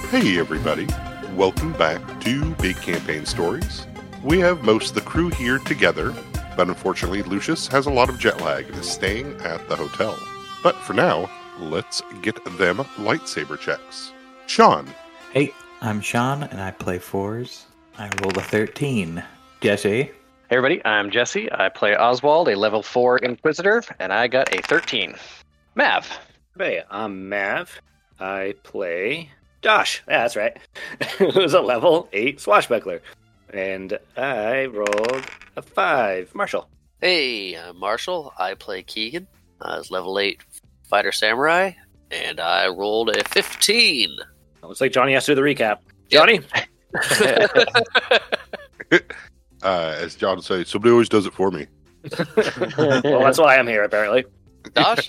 Hey everybody, welcome back to Big Campaign Stories. We have most of the crew here together, but unfortunately Lucius has a lot of jet lag and is staying at the hotel. But for now, let's get them lightsaber checks. Sean. Hey, I'm Sean and I play fours. I rolled a 13. Jesse. Hey everybody, I'm Jesse. I play Oswald, a level 4 Inquisitor, and I got a 13. Mav. Hey, I'm Mav. I play Josh. Yeah, that's right. Who's a level 8 Swashbuckler. And I rolled a 5. Marshall. Hey, I'm Marshall. I play Keegan. I was level 8 Fighter Samurai, and I rolled a 15. Looks like Johnny has to do the recap. Johnny? As John says, somebody always does it for me. Well, that's why I'm here, apparently. Dosh?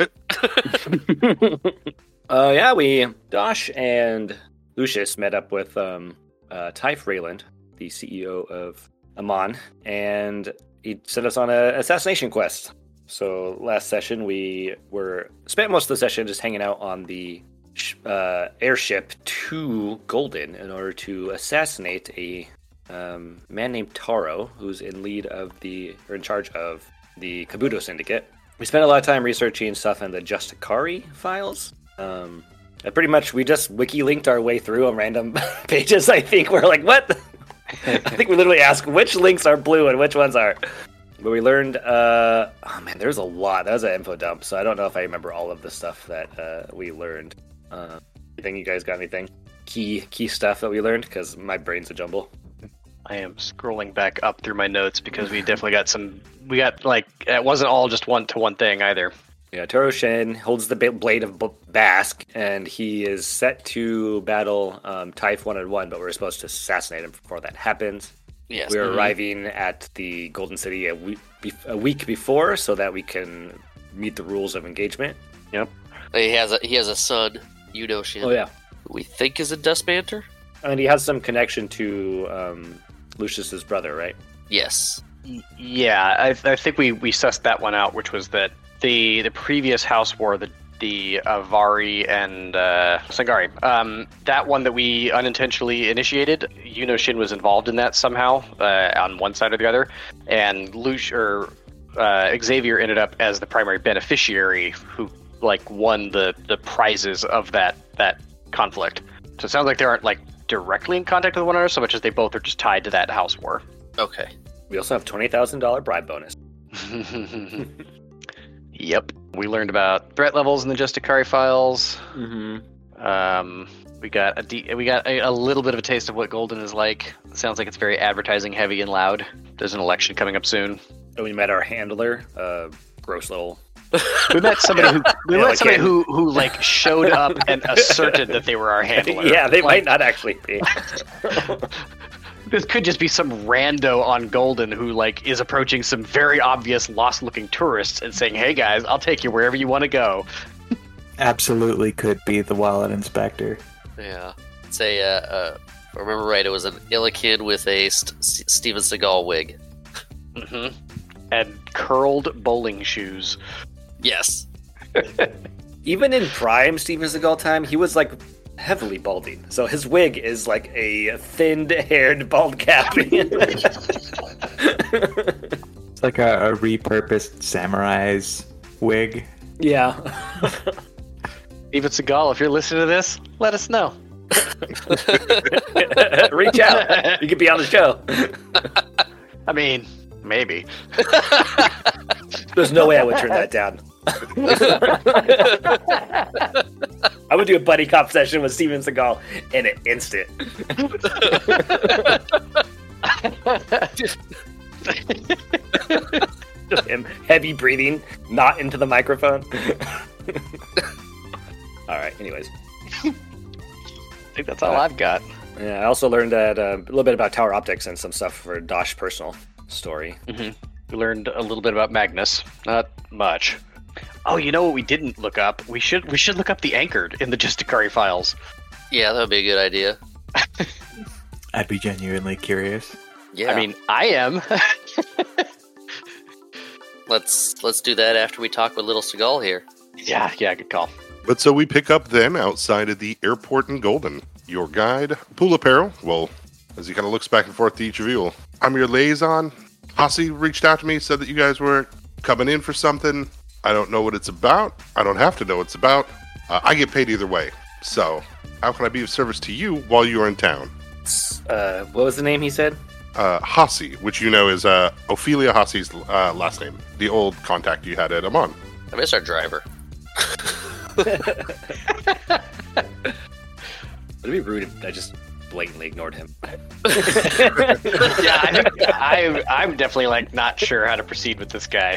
Dosh and Lucius met up with Ty Freeland, the CEO of Amon, and he sent us on an assassination quest. So last session we spent most of the session just hanging out on the airship to Golden in order to assassinate a man named Taro, who's in charge of the Kabuto Syndicate. We spent a lot of time researching stuff in the Justicari files. We just wiki-linked our way through on random pages, I think. We're like, what? I think we literally asked which links are blue and which ones aren't. But we learned, there's a lot. That was an info dump, so I don't know if I remember all of the stuff that we learned. You guys got anything? Key stuff that we learned? Because my brain's a jumble. I am scrolling back up through my notes because we definitely got it wasn't all just one-to-one thing either. Yeah, Taro Shen holds the blade of Bask, and he is set to battle Typh 1-on-1, but we're supposed to assassinate him before that happens. Yes. We're arriving at the Golden City a week before so that we can meet the rules of engagement. Yep. He has a son, Yudo Shin. Oh, yeah. Who we think is a Dustbanter? And he has some connection to Lucius's brother, right? Yes. Yeah, I think we sussed that one out, which was that the previous house war, the Avari and Sangari, that one that we unintentionally initiated, Yuno Shin was involved in that somehow on one side or the other, and Xavier ended up as the primary beneficiary who won the prizes of that conflict. So it sounds like they aren't directly in contact with one another so much as they both are just tied to that house war. Okay. We also have $20,000 bribe bonus. Yep. We learned about threat levels in the Justicari files. Mm-hmm. We got a little bit of a taste of what Golden is like. It sounds like it's very advertising heavy and loud. There's an election coming up soon. And we met our handler, gross little. We met somebody who showed up and asserted that they were our handler. Yeah, they might not actually be. This could just be some rando on Golden who is approaching some very obvious lost-looking tourists and saying, "Hey guys, I'll take you wherever you want to go." Absolutely could be the wallet inspector. Yeah. Say, if I remember right, it was an Illikin with a Steven Seagal wig. Mm-hmm. And curled bowling shoes. Yes. Even in prime Steven Seagal time, he was heavily balding. So his wig is a thinned-haired bald cap. It's like a repurposed samurai's wig. Yeah. Steven Seagal, if you're listening to this, let us know. Reach out. You could be on the show. I mean, maybe. There's no way I would turn that down. I would do a buddy cop session with Steven Seagal in an instant. Just him heavy breathing, not into the microphone. Alright, anyways. I think that's all I've got. Yeah, I also learned that a little bit about Tower Optics and some stuff for Dosh personal story. Mm-hmm. We learned a little bit about Magnus. Not much. Oh, you know what we didn't look up? We should look up the Anchored in the Justicari files. Yeah, that would be a good idea. I'd be genuinely curious. Yeah. I mean, I am. Let's do that after we talk with Little Seagal here. Yeah, good call. But so we pick up then outside of the airport in Golden. Your guide, Pulapero, will, as he kind of looks back and forth to each of you, I'm your liaison. Hasi reached out to me, said that you guys were coming in for something. I don't know what it's about. I don't have to know what it's about. I get paid either way. So, how can I be of service to you while you are in town? What was the name he said? Hasi, which you know is Ophelia Hasi's last name, the old contact you had at Amon. I miss our driver. Would it be rude if I just blatantly ignored him? Yeah, I'm definitely like not sure how to proceed with this guy.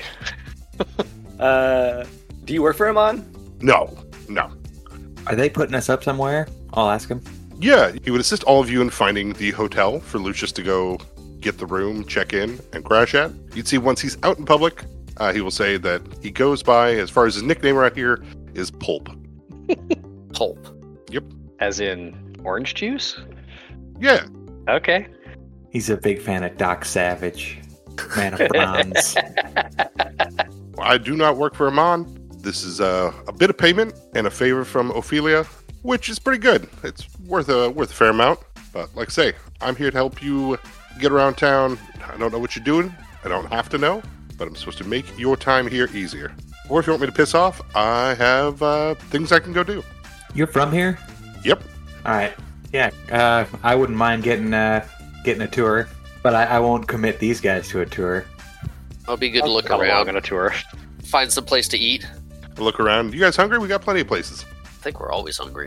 Do you work for Amon? No. Are they putting us up somewhere? I'll ask him. Yeah, he would assist all of you in finding the hotel for Lucius to go get the room, check in, and crash at. You'd see once he's out in public, he will say that he goes by, as far as his nickname right here, is Pulp. Pulp. Yep. As in orange juice? Yeah. Okay. He's a big fan of Doc Savage, man of bronze. I do not work for Amon. This is a bit of payment and a favor from Ophelia, which is pretty good. It's worth a fair amount. But like I say, I'm here to help you get around town. I don't know what you're doing. I don't have to know, but I'm supposed to make your time here easier. Or if you want me to piss off, I have things I can go do. You're from here? Yep. All right. Yeah. I wouldn't mind getting a tour, but I won't commit these guys to a tour. It'll be good to look Come along around. on a tour. Find some place to eat. Look around. You guys hungry? We got plenty of places. I think we're always hungry.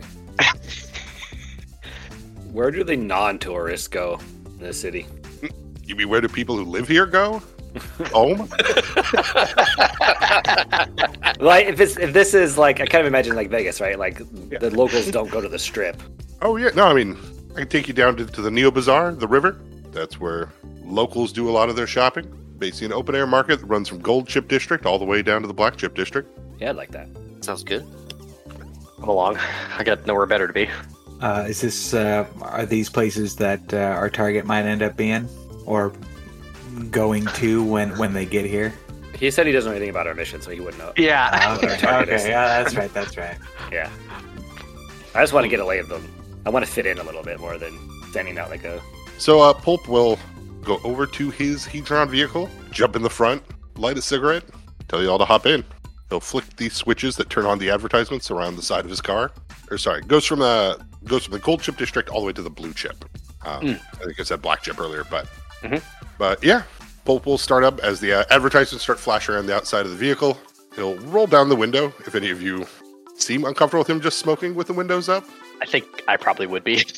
Where do the non-tourists go in the city? You mean where do people who live here go? Home? Like if this is like, I kind of imagine like Vegas, right? Like the locals don't go to the strip. Oh, yeah. No, I mean, I can take you down to the Neo Bazaar, the river. That's where locals do a lot of their shopping. Basically an open-air market that runs from Gold Chip District all the way down to the Black Chip District. Yeah, I'd like that. Sounds good. Come along. I got nowhere better to be. Is this? Are these places that our target might end up being, or going to when they get here? He said he doesn't know anything about our mission, so he wouldn't know. Yeah. Okay. Yeah, that's right. Yeah. I just want to get a lay of them. I want to fit in a little bit more than standing out like a... So Pulp will go over to his Hedron vehicle, jump in the front, light a cigarette, tell you all to hop in. He'll flick these switches that turn on the advertisements around the side of his car. Goes from the Gold Chip District all the way to the Blue Chip. I think I said Black Chip earlier, but yeah, Pulp will start up as the advertisements start flashing around the outside of the vehicle. He'll roll down the window if any of you seem uncomfortable with him just smoking with the windows up. I think I probably would be.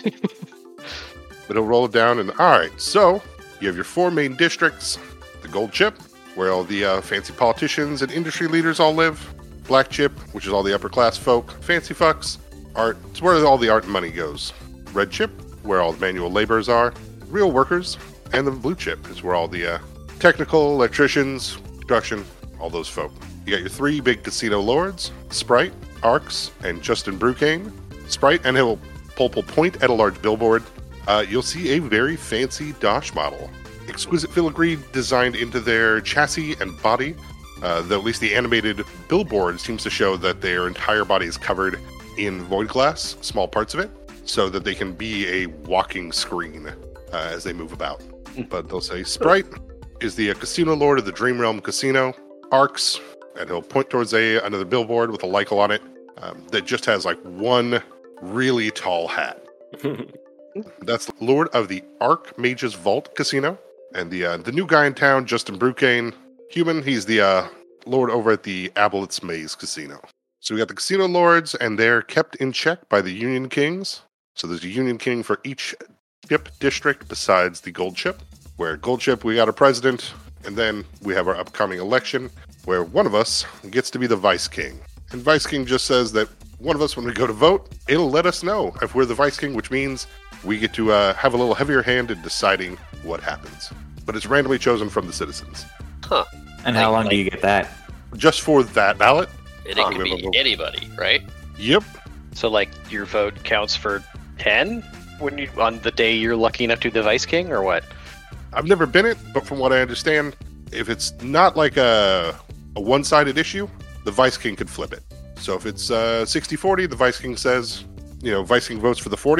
But he'll roll it down and, all right, so you have your four main districts. The Gold Chip, where all the fancy politicians and industry leaders all live. Black Chip, which is all the upper class folk. Fancy fucks. Art, it's where all the art and money goes. Red Chip, where all the manual laborers are. Real workers. And the Blue Chip is where all the technical, electricians, construction, all those folk. You got your three big casino lords, Sprite, Arx, and Justin Brucane. Sprite, and Pulp will point at a large billboard. You'll see a very fancy Dosh model. Exquisite filigree designed into their chassis and body. Though at least the animated billboard seems to show that their entire body is covered in void glass, small parts of it, so that they can be a walking screen as they move about. But they'll say Sprite is the casino lord of the Dream Realm Casino. Arx, and he'll point towards another billboard with a Lycal on it that just has like one really tall hat. That's Lord of the Archmage's Vault Casino. And the new guy in town, Justin Brucane, human, he's the lord over at the Aboleth's Maze Casino. So we got the casino lords, and they're kept in check by the Union Kings. So there's a Union King for each chip district besides the Gold Chip. Where at Gold Chip, we got a president, and then we have our upcoming election, where one of us gets to be the Vice King. And Vice King just says that one of us, when we go to vote, it'll let us know if we're the Vice King, which means we get to have a little heavier hand in deciding what happens. But it's randomly chosen from the citizens. Huh. And how long do you get that? Just for that ballot? And it can be anybody, right? Yep. So, like, your vote counts for 10 on the day you're lucky enough to be the Vice King, or what? I've never been it, but from what I understand, if it's not like a one-sided issue, the Vice King could flip it. So if it's 60-40, the Vice King says, Vice King votes for the 40,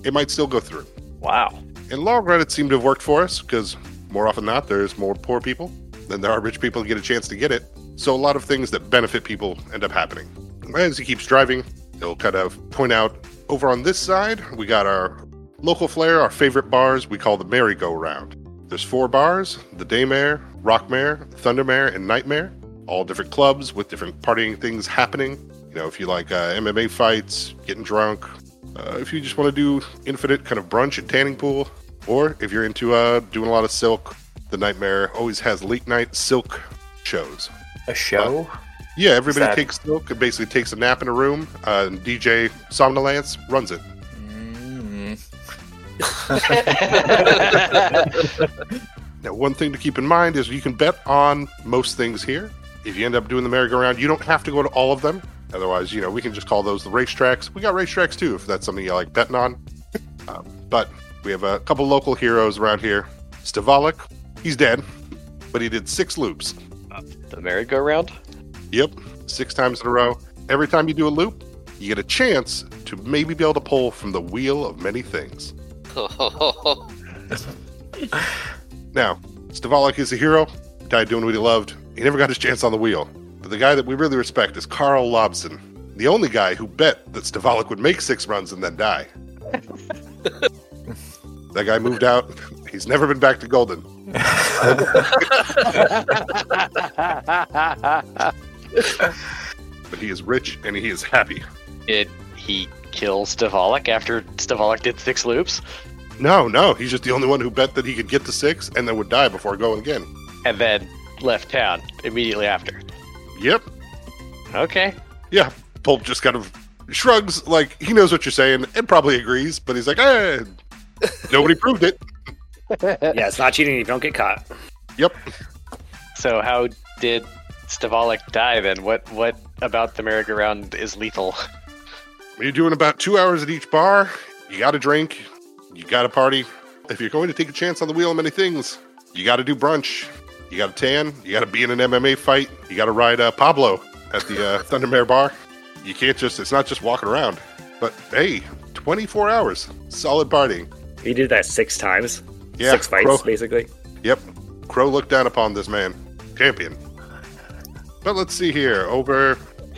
it might still go through. Wow. In long run, it seemed to have worked for us because more often than not, there's more poor people than there are rich people to get a chance to get it. So a lot of things that benefit people end up happening. As he keeps driving, he'll kind of point out over on this side, we got our local flair, our favorite bars we call the merry-go-round. There's 4 bars, the Daymare, Rockmare, Thundermare, and Nightmare. All different clubs with different partying things happening. You know, if you like MMA fights, getting drunk, if you just want to do infinite kind of brunch and tanning pool, or if you're into doing a lot of silk, the Nightmare always has late night silk shows. A show? Yeah, everybody that- takes silk and basically takes a nap in a room, and DJ Somnolence runs it. Now, one thing to keep in mind is you can bet on most things here. If you end up doing the merry-go-round, you don't have to go to all of them. Otherwise, we can just call those the racetracks. We got racetracks too, if that's something you like betting on. But we have a couple local heroes around here. Stavalik, he's dead, but he did 6 loops. The merry-go-round? Yep, 6 times in a row. Every time you do a loop, you get a chance to maybe be able to pull from the wheel of many things. Now, Stavalik is a hero, died doing what he loved. He never got his chance on the wheel. But the guy that we really respect is Carl Lobson, the only guy who bet that Stavalik would make 6 runs and then die. That guy moved out. He's never been back to Golden. But he is rich and he is happy. Did he kill Stavalik after Stavalik did 6 loops? No, he's just the only one who bet that he could get to 6 and then would die before going again. And then left town immediately after. Yep. Okay. Yeah, Pulp just kind of shrugs, like he knows what you're saying and probably agrees, but he's like, nobody proved it. Yeah, it's not cheating if you don't get caught. Yep. So how did Stavalik die then? What about the merry-go-round is lethal? You're doing about 2 hours at each bar. You got to drink. You got to party. If you're going to take a chance on the wheel of many things, you got to do brunch. You got to tan. You got to be in an MMA fight. You got to ride Pablo at the Thundermare bar. You can't it's not just walking around. But hey, 24 hours. Solid partying. He did that 6 times. Yeah, 6 fights, Crow. basically. Yep. Crow looked down upon this man. Champion. But let's see here. Over.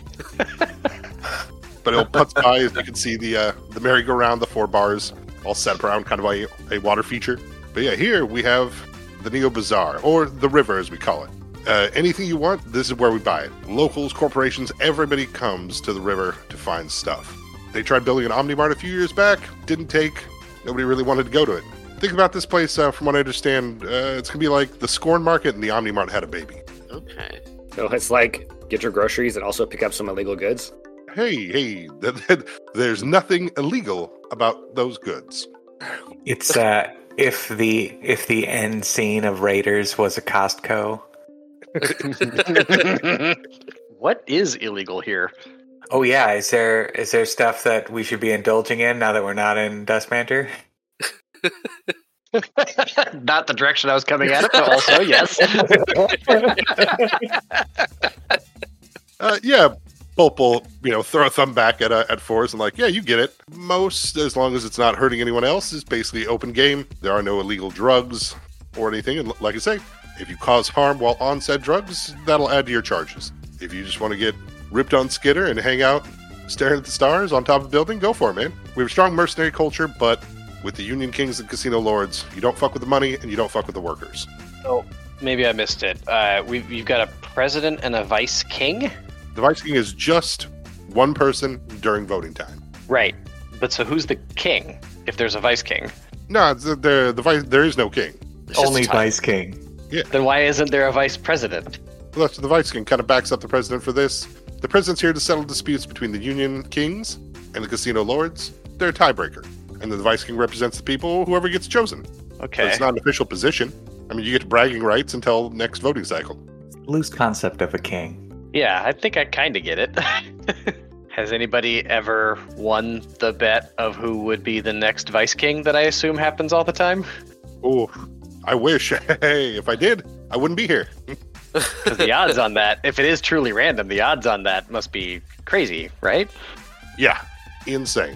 But it'll putz by, as you can see, the merry-go-round, the 4 bars, all set up around kind of a water feature. But yeah, here we have the Neo Bazaar, or the river as we call it. Anything you want, this is where we buy it. Locals, corporations, everybody comes to the river to find stuff. They tried building an Omnimart a few years back, didn't take. Nobody really wanted to go to it. Think about this place, from what I understand, it's going to be like the Scorn Market and the Omnimart had a baby. Okay. So it's like get your groceries and also pick up some illegal goods. Hey, there's nothing illegal about those goods. It's if the end scene of Raiders was a Costco. What is illegal here? Oh yeah, is there stuff that we should be indulging in now that we're not in Dustmanter? Not the direction I was coming at it, but also yes. Yeah, Pulp will, throw a thumb back at Forrest and like, yeah, you get it. Most, as long as it's not hurting anyone else, is basically open game. There are no illegal drugs or anything. And like I say, if you cause harm while on said drugs, that'll add to your charges. If you just want to get ripped on Skitter and hang out staring at the stars on top of a building, go for it, man. We have a strong mercenary culture, but with the Union Kings and Casino Lords, you don't fuck with the money and you don't fuck with the workers. Oh, maybe I missed it. We've got a president and a vice king? The Vice King is just one person during voting time. Right. But so who's the king if there's a vice king? No, the vice. There is no king. It's just Only a title. Vice King. Then why isn't there a vice president? Well, that's the Vice King kind of backs up the president for this. The president's here to settle disputes between the Union Kings and the Casino Lords. They're a tiebreaker, and then the Vice King represents the people, whoever gets chosen. Okay. But it's not an official position. I mean, you get bragging rights until next voting cycle. Loose concept of a king. Yeah, I think I kind of get it. Has anybody ever won the bet of who would be the next vice king that I assume happens all the time? Oh, I wish. Hey, if I did, I wouldn't be here. Because the odds on that, if it is truly random, the odds on that must be crazy, right? Yeah, insane.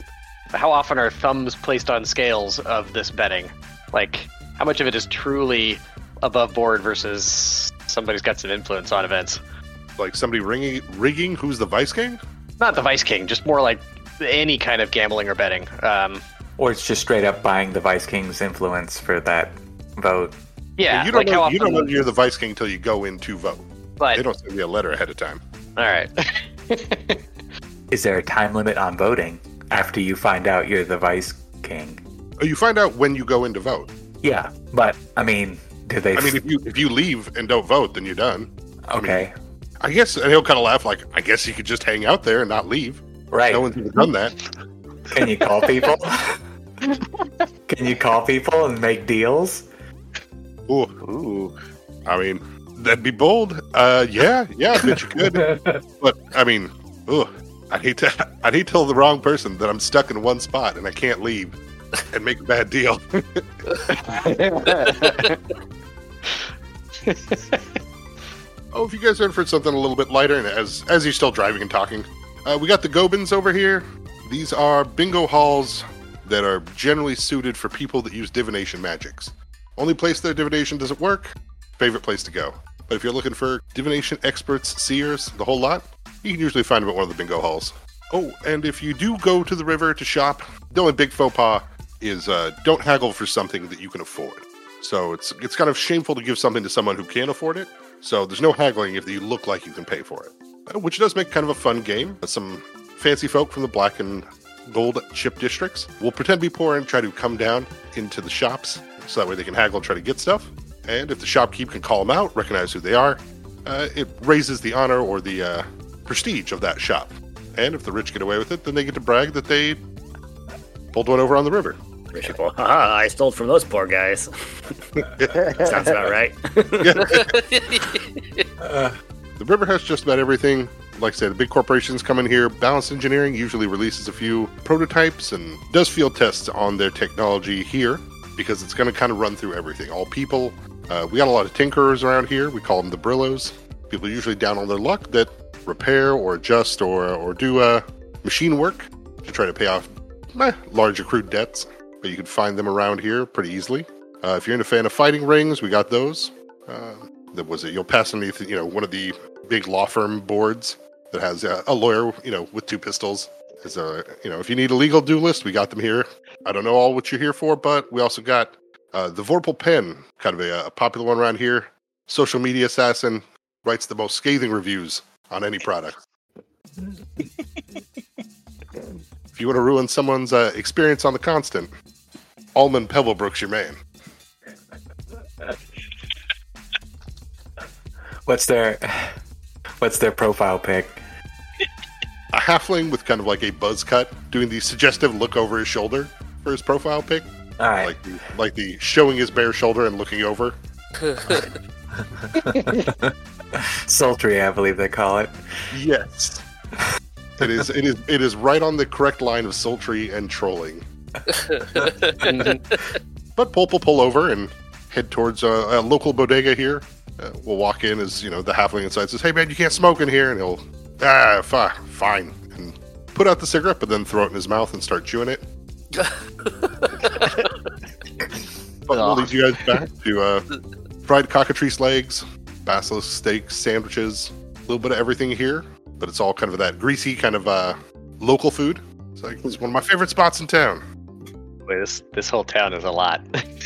how often are thumbs placed on scales of this betting? Like, how much of it is truly above board versus somebody's got some influence on events? Like somebody rigging who's the Vice King? Not the Vice King, just more like any kind of gambling or betting. Or it's just straight up buying the Vice King's influence for that vote. Yeah, You don't, like how know, often. you don't know you're the Vice King until you go in to vote. But They don't send you a letter ahead of time. all right. Is there a time limit on voting after you find out you're the Vice King? Oh, you find out when you go in to vote. Yeah, but I mean, do they? I mean, if you leave and don't vote, then you're done. okay, I guess, and he'll kind of laugh like, I guess you could just hang out there and not leave. right. No one's ever done that. Can you call people? Can you call people and make deals? Ooh, Ooh. I mean, that'd be bold. Yeah, I bet you could. But I mean, I'd hate to tell the wrong person that I'm stuck in one spot and I can't leave and make a bad deal. Oh, if you guys are in for something a little bit lighter, and as you're still driving and talking, we got the Gobins over here. These are bingo halls that are generally suited for people that use divination magics. Only place their divination doesn't work, favorite place to go. But if you're looking for divination experts, seers, the whole lot, you can usually find them at one of the bingo halls. Oh, and if you do go to the river to shop, the only big faux pas is don't haggle for something that you can afford. So it's kind of shameful to give something to someone who can't afford it. So there's no haggling if you look like you can pay for it, which does make kind of a fun game. Some fancy folk from the black and gold chip districts will pretend to be poor and try to come down into the shops so that way they can haggle and try to get stuff. And if the shopkeep can call them out, recognize who they are, it raises the honor or the prestige of that shop. And if the rich get away with it, then they get to brag that they pulled one over on the river. Rich people, haha, I stole from those poor guys. Sounds about right. The river has just about everything. Like I said, the big corporations come in here. Balance Engineering usually releases a few prototypes and does field tests on their technology here because it's going to kind of run through everything. All people. We got a lot of tinkerers around here. We call them the Brillos. People usually down on their luck that repair or adjust or do machine work to try to pay off large accrued debts. But you can find them around here pretty easily. If you're a fan of fighting rings, we got those. You'll pass underneath, one of the big law firm boards that has a lawyer, with two pistols. If you need a legal duelist, we got them here. I don't know all what you're here for, but we also got the Vorpal Pen, kind of a popular one around here. Social media assassin, writes the most scathing reviews on any product. If you want to ruin someone's experience on the Constant, Almond Pebblebrook's your man. What's their profile pic? A halfling with kind of like a buzz cut, doing the suggestive look over his shoulder for his profile pic. All right. Like the showing his bare shoulder and looking over. Sultry, I believe they call it. Yes. It is right on the correct line of sultry and trolling. But Pulp will pull over and head towards a local bodega here. We'll walk in as, the halfling inside says, "Hey man, you can't smoke in here." And he'll, fine. And put out the cigarette, but then throw it in his mouth and start chewing it. But we'll lead you guys back to fried cockatrice legs, basilisk steaks, sandwiches, a little bit of everything here. But it's all kind of that greasy kind of local food. It's one of my favorite spots in town. Wait, this whole town is a lot.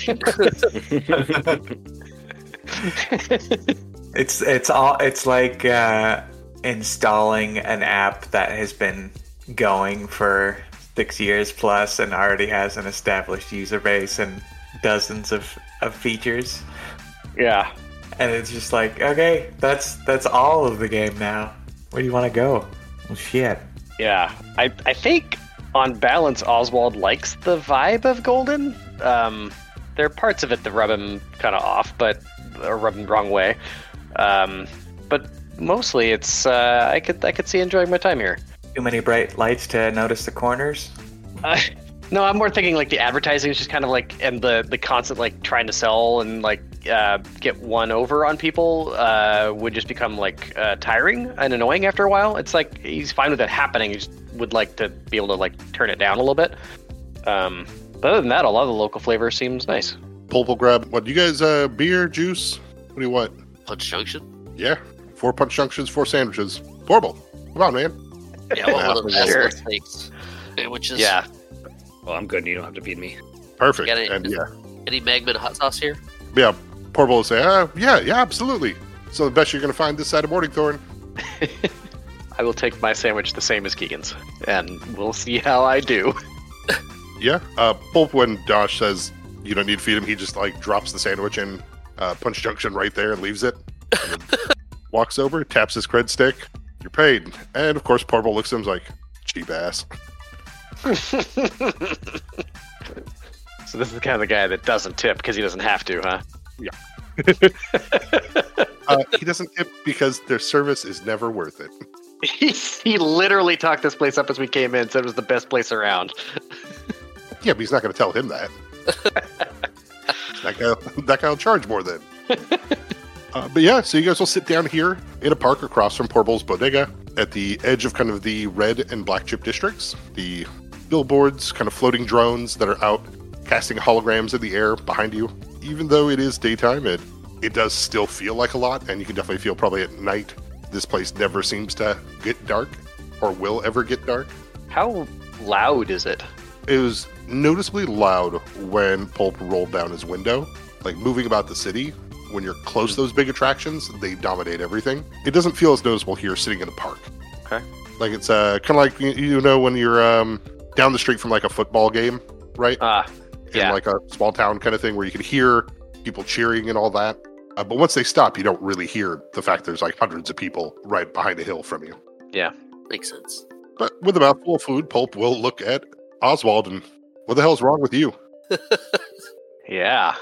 It's like installing an app that has been going for 6 years plus and already has an established user base and dozens of features. Yeah. And it's just like, okay, that's all of the game now. Where do you want to go? Well, shit. Yeah. I think on balance, Oswald likes the vibe of Golden. There are parts of it that rub him kind of off, or rub him the wrong way. But mostly, it's I could see enjoying my time here. Too many bright lights to notice the corners? No, I'm more thinking like the advertising is just kind of like, and the constant like trying to sell and like get one over on people would just become like tiring and annoying after a while. It's like he's fine with it happening. He just would like to be able to like turn it down a little bit. But other than that, a lot of the local flavor seems nice. Pulp will grab, what, you guys, beer, juice? What do you want? Punch Junction? Yeah, 4 Punch Junctions, 4 sandwiches. Portable. Come on, man. Yeah, I want one of those Sure. steaks. Sandwiches. Yeah. Well, I'm good. You don't have to feed me. Perfect. Got it. And yeah, Any Magman hot sauce here? Portable will say, yeah, absolutely. So the best you're going to find this side of Morningthorn. I will take my sandwich the same as Keegan's, and we'll see how I do. Yeah. Pulp, when Dosh says you don't need to feed him, he just like drops the sandwich in Punch Junction right there and leaves it. And then walks over, taps his cred stick. You're paid. And of course, Portable looks at him like, cheap ass. So this is the kind of the guy that doesn't tip because he doesn't have to, huh? He doesn't tip because their service is never worth it. He literally talked this place up as we came in, said it was the best place around. Yeah, but he's not going to tell him that. that guy will charge more then. But yeah, so you guys will sit down here in a park across from Portable's Bodega at the edge of kind of the red and black chip districts. The billboards, kind of floating drones that are out casting holograms in the air behind you. Even though it is daytime, it does still feel like a lot, and you can definitely feel probably at night this place never seems to get dark or will ever get dark. How loud is it? It was noticeably loud when Pulp rolled down his window, like moving about the city. When you're close to those big attractions, they dominate everything. It doesn't feel as noticeable here sitting in a park. Okay. Like it's kind of like, when you're down the street from like a football game, right? Yeah. In like a small town kind of thing where you can hear people cheering and all that. But once they stop, you don't really hear the fact there's like hundreds of people right behind a hill from you. Yeah. Makes sense. But with a mouthful of food, Pulp will look at Oswald and, what the hell's wrong with you? Yeah.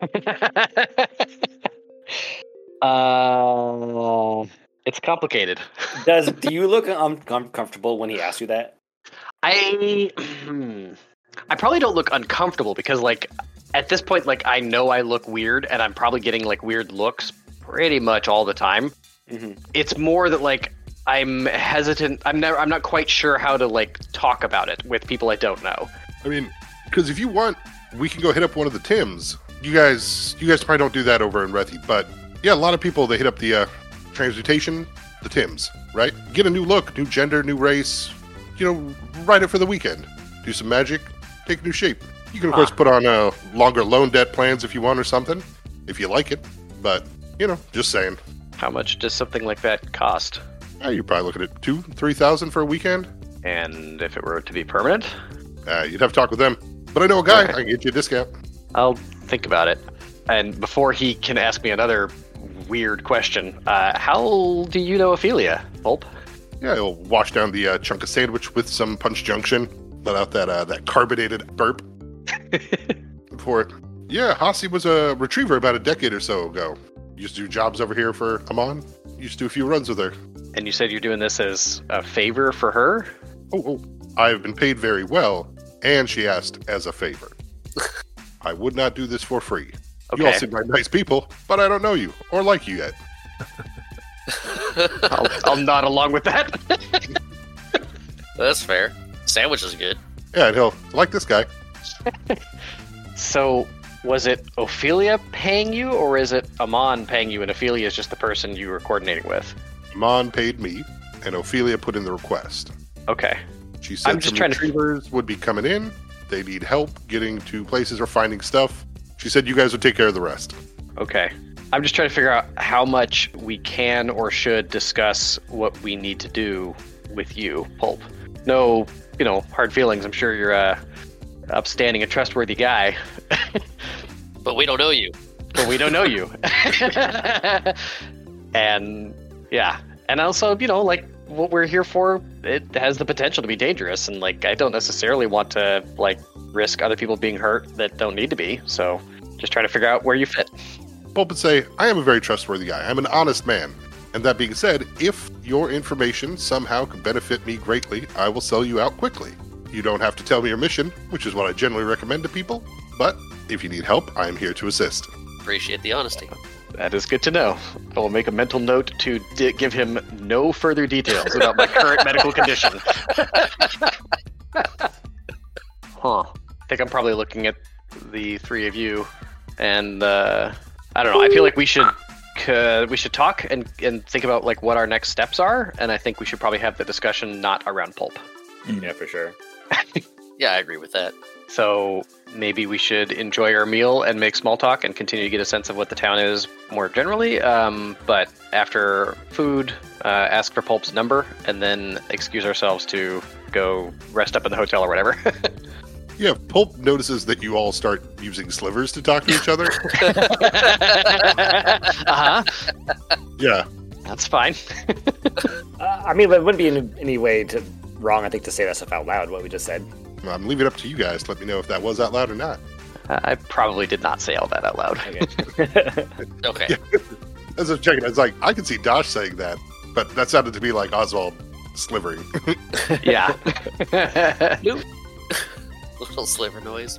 It's complicated. Do you look uncomfortable when he asks you that? I probably don't look uncomfortable because, like, at this point, like, I know I look weird, and I'm probably getting like weird looks pretty much all the time. Mm-hmm. It's more that like I'm hesitant. I'm not quite sure how to like talk about it with people I don't know. I mean, because if you want, we can go hit up one of the Tims. You guys probably don't do that over in Rethi, but yeah, a lot of people, they hit up the transmutation, the Tims, right? Get a new look, new gender, new race, ride it for the weekend. Do some magic, take a new shape. You can, of course, put on longer loan debt plans if you want or something, if you like it. But, just saying. How much does something like that cost? You're probably looking at $2,000-3,000 for a weekend. And if it were to be permanent? You'd have to talk with them. But I know a guy. Okay. I can get you a discount. I'll think about it. And before he can ask me another weird question, how do you know Ophelia, Pulp? Yeah, he'll wash down the chunk of sandwich with some Punch Junction. Let out that carbonated burp. For it. Yeah, Hasi was a retriever about a decade or so ago. Used to do jobs over here for Amon. Used to do a few runs with her. And you said you're doing this as a favor for her? Oh, I've been paid very well, and she asked as a favor. I would not do this for free. Okay. You all seem like nice people, but I don't know you or like you yet. I'll nod along with that. That's fair. Sandwich is good. Yeah, and he'll like this guy. So, was it Ophelia paying you, or is it Amon paying you, and Ophelia is just the person you were coordinating with? Amon paid me, and Ophelia put in the request. Okay. She said I'm just some trying to- retrievers would be coming in. They need help getting to places or finding stuff. She said you guys would take care of the rest. Okay. I'm just trying to figure out how much we can or should discuss what we need to do with you, Pulp. No, hard feelings. I'm sure you're a upstanding and trustworthy guy. But we don't know you. But we don't know you. And yeah. And also, like what we're here for, it has the potential to be dangerous. And like, I don't necessarily want to like risk other people being hurt that don't need to be. So just trying to figure out where you fit. Pulp would say, I am a very trustworthy guy. I'm an honest man. And that being said, if your information somehow could benefit me greatly, I will sell you out quickly. You don't have to tell me your mission, which is what I generally recommend to people. But if you need help, I am here to assist. Appreciate the honesty. That is good to know. I will make a mental note to give him no further details about my current medical condition. Huh. think I'm probably looking at the three of you, and I don't know. I feel like we should talk and think about like what our next steps are, and I think we should probably have the discussion not around Pulp. Yeah, for sure. Yeah, I agree with that. So maybe we should enjoy our meal and make small talk and continue to get a sense of what the town is more generally. But after food, ask for Pulp's number and then excuse ourselves to go rest up in the hotel or whatever. Yeah, Pulp notices that you all start using slivers to talk to each other. Uh-huh. Yeah. That's fine. I mean, it wouldn't be in any way wrong, I think, to say that stuff out loud, what we just said. I'm leaving it up to you guys. Let me know if that was out loud or not. I probably did not say all that out loud. Okay. Okay. Yeah. As I was checking, I was like, I can see Dosh saying that, but that sounded to me like Oswald slivering. Yeah. Little sliver noise.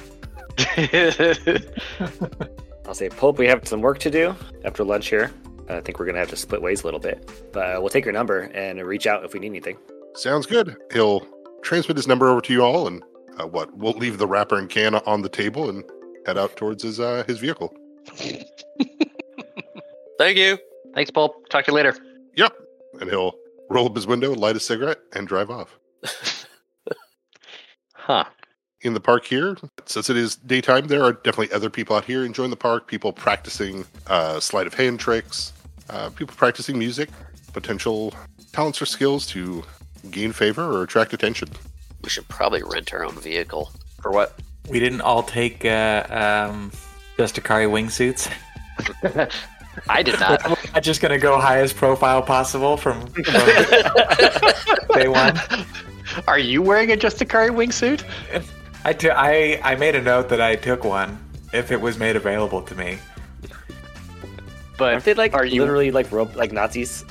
I'll say, Pulp, we have some work to do after lunch here. I think we're going to have to split ways a little bit. But we'll take your number and reach out if we need anything. Sounds good. He'll transmit his number over to you all, and we'll leave the wrapper and can on the table and head out towards his vehicle. Thank you. Thanks, Pulp. Talk to you later. Yep. And he'll roll up his window, light a cigarette, and drive off. Huh. In the park here, since it is daytime, there are definitely other people out here enjoying the park, people practicing sleight of hand tricks, people practicing music, potential talents or skills to gain favor or attract attention. We should probably rent our own vehicle. For what? We didn't all take Justakari wingsuits. I did not. I'm just gonna go highest profile possible from day one. Are you wearing a Justakari wingsuit? I made a note that I took one if it was made available to me. But Aren't they like are you literally like Nazis?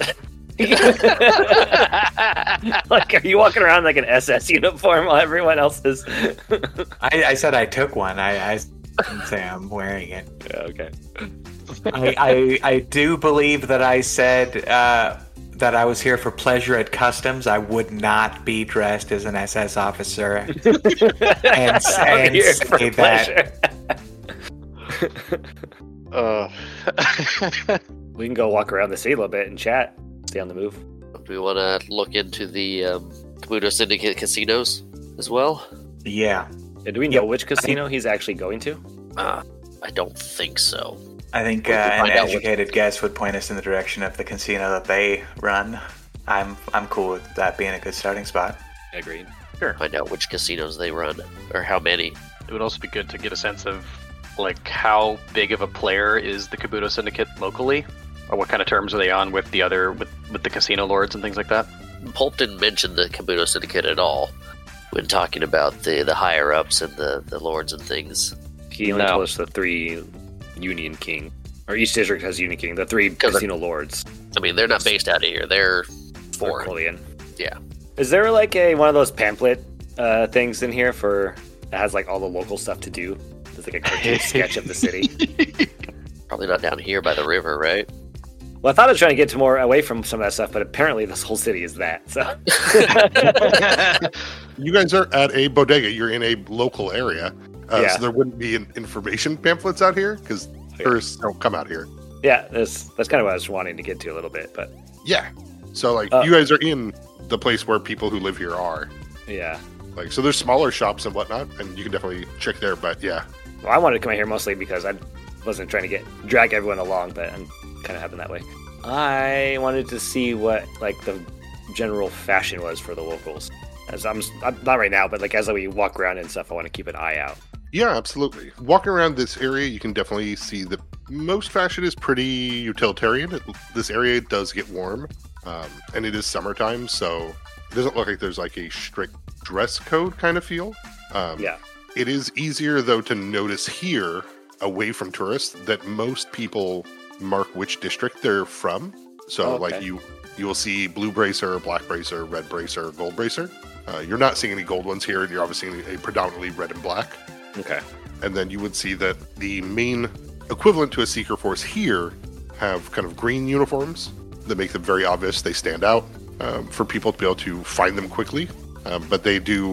Like, are you walking around like an SS uniform while everyone else is? I said I took one. I didn't say I'm wearing it. Yeah, okay. I do believe that I said that I was here for pleasure at customs. I would not be dressed as an SS officer and say that. We can go walk around the city a little bit and chat. Stay on the move. Do we want to look into the Kabuto Syndicate casinos as well? Yeah. Do we know which casino he's actually going to? I don't think so. I think We can an find out educated guess would point us in the direction of the casino that they run. I'm cool with that being a good starting spot. Agreed. Find out which casinos they run, or how many. It would also be good to get a sense of like how big of a player is the Kabuto Syndicate locally, or what kind of terms are they on with the other with the casino lords and things like that. Pulp didn't mention the Kabuto Syndicate at all when talking about the higher ups and the lords and things. He only No. told us the 3 Union King, or each district has Union King. The 3 casino lords. I mean, they're not based out of here. They're foreign. Arcolian. Yeah. Is there like one of those pamphlet things in here for that has like all the local stuff to do? There's like a cartoon sketch of the city. Probably not down here by the river, right? Well, I thought I was trying to get to more away from some of that stuff, but apparently this whole city is that. So You guys are at a bodega. You're in a local area. Yeah. So there wouldn't be information pamphlets out here because tourists don't come out here. yeah, that's kind of what I was wanting to get to a little bit, but Yeah. So, like, you guys are in the place where people who live here are. yeah. Like, so there's smaller shops and whatnot, and you can definitely check there. But yeah, Well, I wanted to come out here mostly because I wasn't trying to drag everyone along, but I'm kind of happened that way. I wanted to see what like the general fashion was for the locals. As I'm not right now, but like as we walk around and stuff, I want to keep an eye out. yeah, absolutely. Walking around this area, you can definitely see that most fashion is pretty utilitarian. This area does get warm, and it is summertime, so it doesn't look like there's like a strict dress code kind of feel. Yeah. It is easier, though, to notice here, away from tourists, that most people mark which district they're from. So, Okay. like, you will see blue bracer, black bracer, red bracer, gold bracer. You're not seeing any gold ones here, and you're obviously seeing a predominantly red and black. Okay. And then you would see that the main equivalent to a Seeker Force here have kind of green uniforms that make them very obvious. They stand out for people to be able to find them quickly. But they do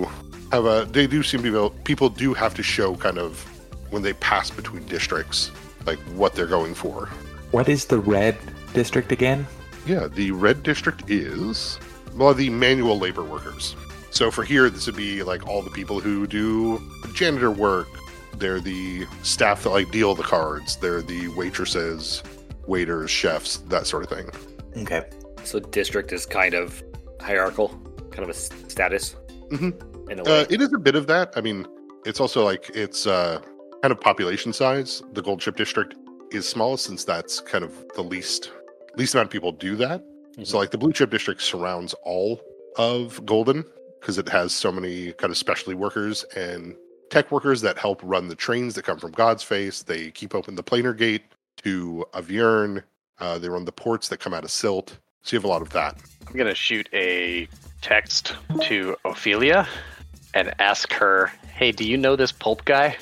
they do seem to be able, people do have to show kind of when they pass between districts, like what they're going for. What is the red district again? Yeah, the red district is, the manual labor workers. So for here, this would be like all the people who do janitor work. They're the staff that like deal the cards. They're the waitresses, waiters, chefs, that sort of thing. Okay. So district is kind of hierarchical, kind of a status. Mm-hmm. In a way. It is a bit of that. I mean, it's also like it's kind of population size. The gold chip district is smallest since that's kind of the least amount of people do that. Mm-hmm. So like the blue chip district surrounds all of Golden because it has so many kind of specialty workers and tech workers that help run the trains that come from God's Face. They keep open the planar gate to Avierne. They run the ports that come out of Silt. So you have a lot of that. I'm going to shoot a text to Ophelia and ask her, hey, do you know this pulp guy?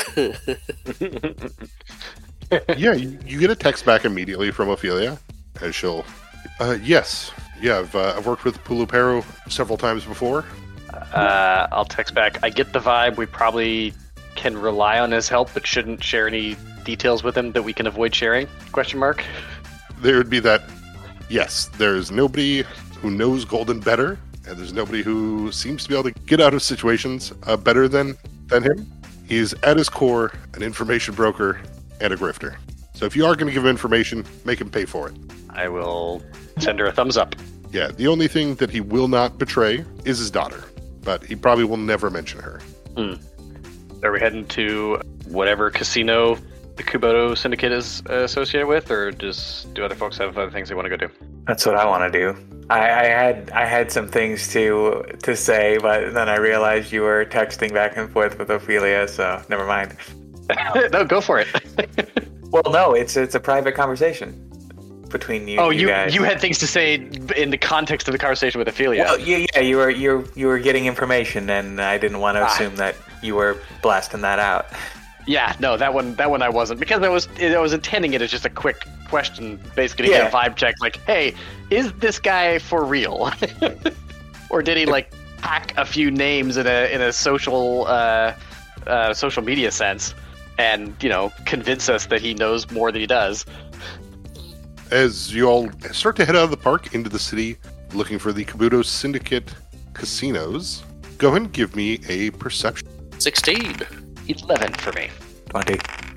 Yeah, you get a text back immediately from Ophelia, and she'll, yes. Yeah, I've worked with Pulupero several times before. I'll text back. I get the vibe we probably can rely on his help, but shouldn't share any details with him that we can avoid sharing? ? There would be that, yes, there's nobody who knows Golden better, and there's nobody who seems to be able to get out of situations better than him. He's at his core an information broker and a grifter. So if you are going to give him information, make him pay for it. I will send her a thumbs up. Yeah, the only thing that he will not betray is his daughter, but he probably will never mention her. Are we heading to whatever casino the Kuboto Syndicate is associated with, or do other folks have other things they want to go do? That's what I want to do. I had some things to say, but then I realized you were texting back and forth with Ophelia, so never mind. No, go for it. Well, no, it's a private conversation between you. Oh, you guys. You had things to say in the context of the conversation with Ophelia. Well, yeah, you were getting information, and I didn't want to assume that you were blasting that out. Yeah, no, that one I wasn't, because I was intending it as just a quick question, basically to get a vibe check, like, hey, is this guy for real, or did he like hack a few names in a social media sense, and convince us that he knows more than he does. As you all start to head out of the park into the city, looking for the Kabuto Syndicate casinos, go ahead and give me a perception. 16. 11 for me. 20.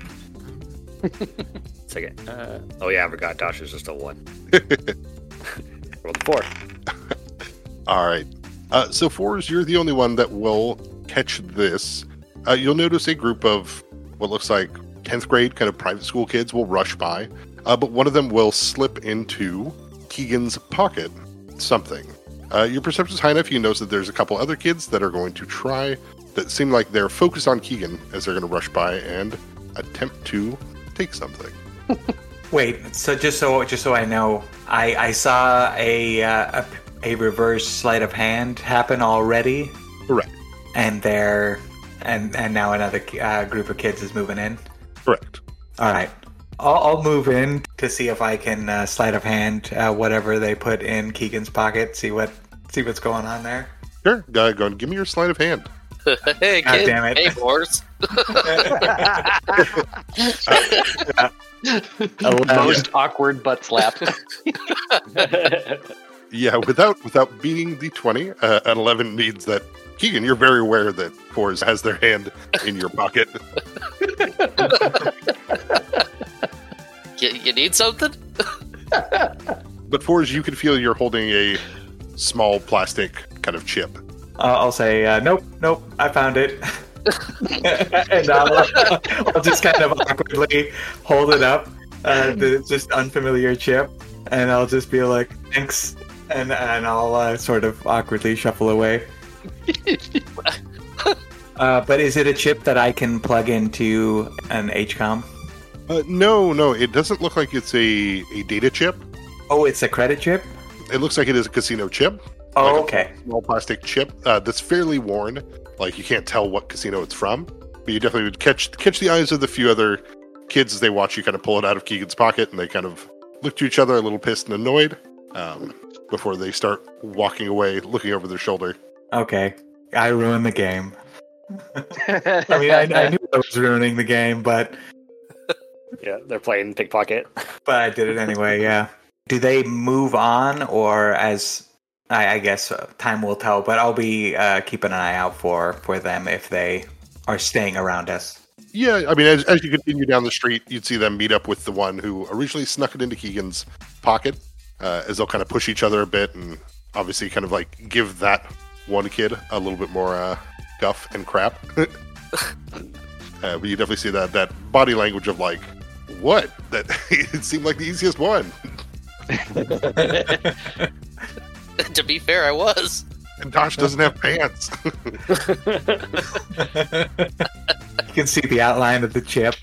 Second. I forgot Dosh is just a 1. Rolled a 4. All right. So, Fours, you're the only one that will catch this. You'll notice a group of what looks like 10th grade kind of private school kids will rush by, but one of them will slip into Keegan's pocket something. Your perception is high enough, you notice that there's a couple other kids that are going to try, that seem like they're focused on Keegan as they're going to rush by and attempt to take something. Wait, so just so I know, I saw a reverse sleight of hand happen already. Correct. And now another group of kids is moving in. Correct. All right, I'll move in to see if I can sleight of hand whatever they put in Keegan's pocket. See what's going on there. Sure. Go and give me your sleight of hand. Hey, God kid. damn it. Hey, Boris. Most awkward butt slap. Yeah, without beating the 20, an 11 means that Keegan, you're very aware that Fours has their hand in your pocket. You need something? But Fours, you can feel you're holding a small plastic kind of chip. I'll say, nope, I found it. And I'll just kind of awkwardly hold it up, the just unfamiliar chip, and I'll just be like, thanks, and I'll sort of awkwardly shuffle away. But is it a chip that I can plug into an HCOM? No, it doesn't look like it's a data chip. Oh, it's a credit chip? It looks like it is a casino chip. Oh, like okay. A small plastic chip that's fairly worn. Like, you can't tell what casino it's from. But you definitely would catch the eyes of the few other kids as they watch you kind of pull it out of Keegan's pocket, and they kind of look to each other a little pissed and annoyed before they start walking away, looking over their shoulder. Okay. I ruined the game. I mean, I knew I was ruining the game, but Yeah, they're playing pickpocket. I did it anyway. Yeah. Do they move on, or as I guess time will tell? But I'll be keeping an eye out for them if they are staying around us. Yeah, I mean, as you continue down the street, you'd see them meet up with the one who originally snuck it into Keegan's pocket, as they'll kind of push each other a bit and obviously kind of like give that one kid a little bit more guff and crap. But you definitely see that body language of like, what? That it seemed like the easiest one. To be fair, I was. And Dosh doesn't have pants. You can see the outline of the chip.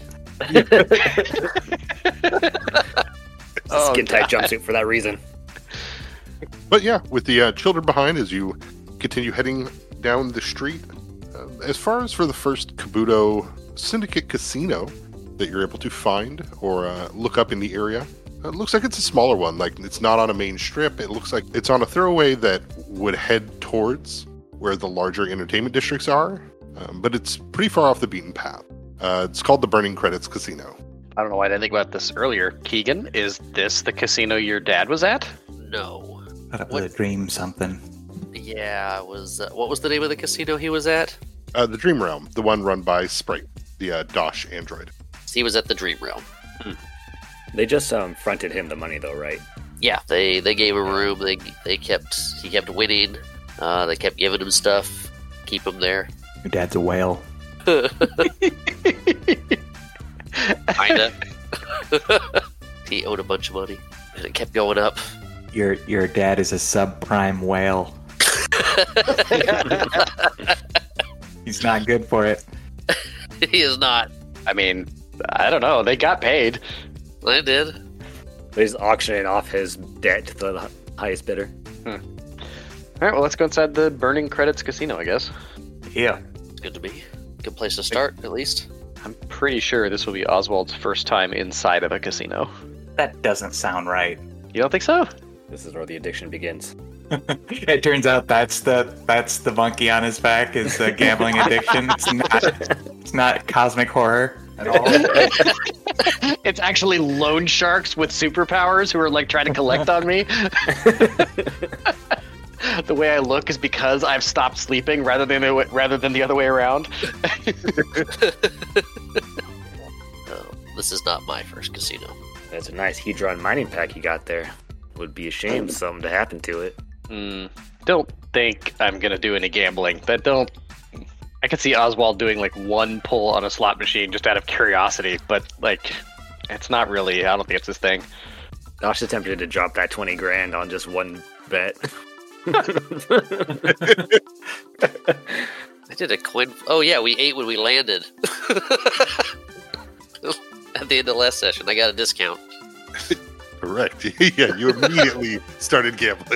Skin tight jumpsuit for that reason. But yeah, with the children behind as you continue heading down the street. As far as for the first Kabuto Syndicate Casino that you're able to find or look up in the area, it looks like it's a smaller one. Like, it's not on a main strip. It looks like it's on a throwaway that would head towards where the larger entertainment districts are, but it's pretty far off the beaten path. It's called the Burning Credits Casino. I don't know why I didn't think about this earlier. Keegan, is this the casino your dad was at? No. Thought it was a dream something. Yeah, it was. What was the name of the casino he was at? The Dream Realm, the one run by Sprite, the Dosh android. He was at the Dream Realm. They just fronted him the money, though, right? Yeah, they gave him room. He kept winning. They kept giving him stuff, keep him there. Your dad's a whale. Kinda. He owed a bunch of money, and it kept going up. Your dad is a subprime whale. He's not good for it. He is not. I mean, I don't know. They got paid. I did. He's auctioning off his debt to the highest bidder. All right, well, let's go inside the Burning Credits Casino, I guess. Yeah. It's good to be. Good place to start, at least. I'm pretty sure this will be Oswald's first time inside of a casino. That doesn't sound right. You don't think so? This is where the addiction begins. It turns out that's the monkey on his back is the gambling addiction. It's not cosmic horror at all. It's actually loan sharks with superpowers who are like trying to collect on me. The way I look is because I've stopped sleeping rather than the other way around. This is not my first casino. That's a nice Hedron mining pack you got there. Would be a shame something to happen to it. Don't think I'm gonna do any gambling. I could see Oswald doing like one pull on a slot machine just out of curiosity, but like, it's not really. I don't think it's his thing. Dosh attempted to drop that 20 grand on just one bet. I did a coin. Oh yeah, we ate when we landed. At the end of last session, I got a discount. Correct. Yeah, you immediately started gambling.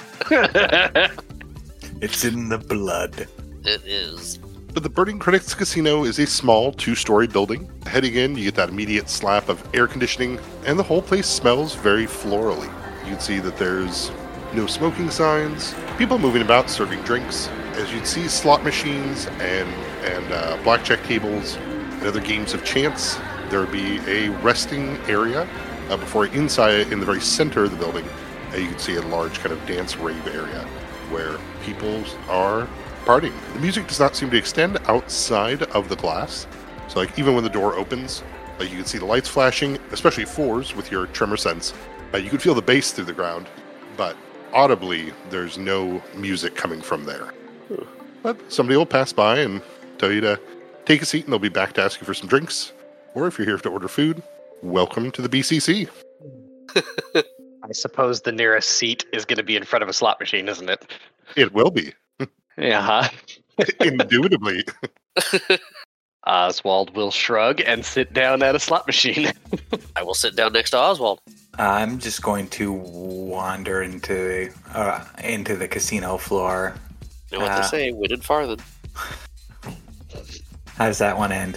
It's in the blood. It is. But the Burning Credits Casino is a small 2-story building. Heading in, you get that immediate slap of air conditioning, and the whole place smells very florally. You can see that there's no smoking signs, people moving about serving drinks, as you'd see slot machines and blackjack tables and other games of chance. There would be a resting area before inside, in the very center of the building, you can see a large kind of dance rave area where people are partying. The music does not seem to extend outside of the glass. So like even when the door opens, you can see the lights flashing, especially 4s with your tremor sense. You can feel the bass through the ground, but audibly there's no music coming from there. But somebody will pass by and tell you to take a seat and they'll be back to ask you for some drinks. Or if you're here to order food, welcome to the BCC. I suppose the nearest seat is going to be in front of a slot machine, isn't it? It will be. Yeah. Indubitably. Oswald will shrug and sit down at a slot machine. I will sit down next to Oswald. I'm just going to wander into the casino floor. You know what they say, win and farthen. How does that one end?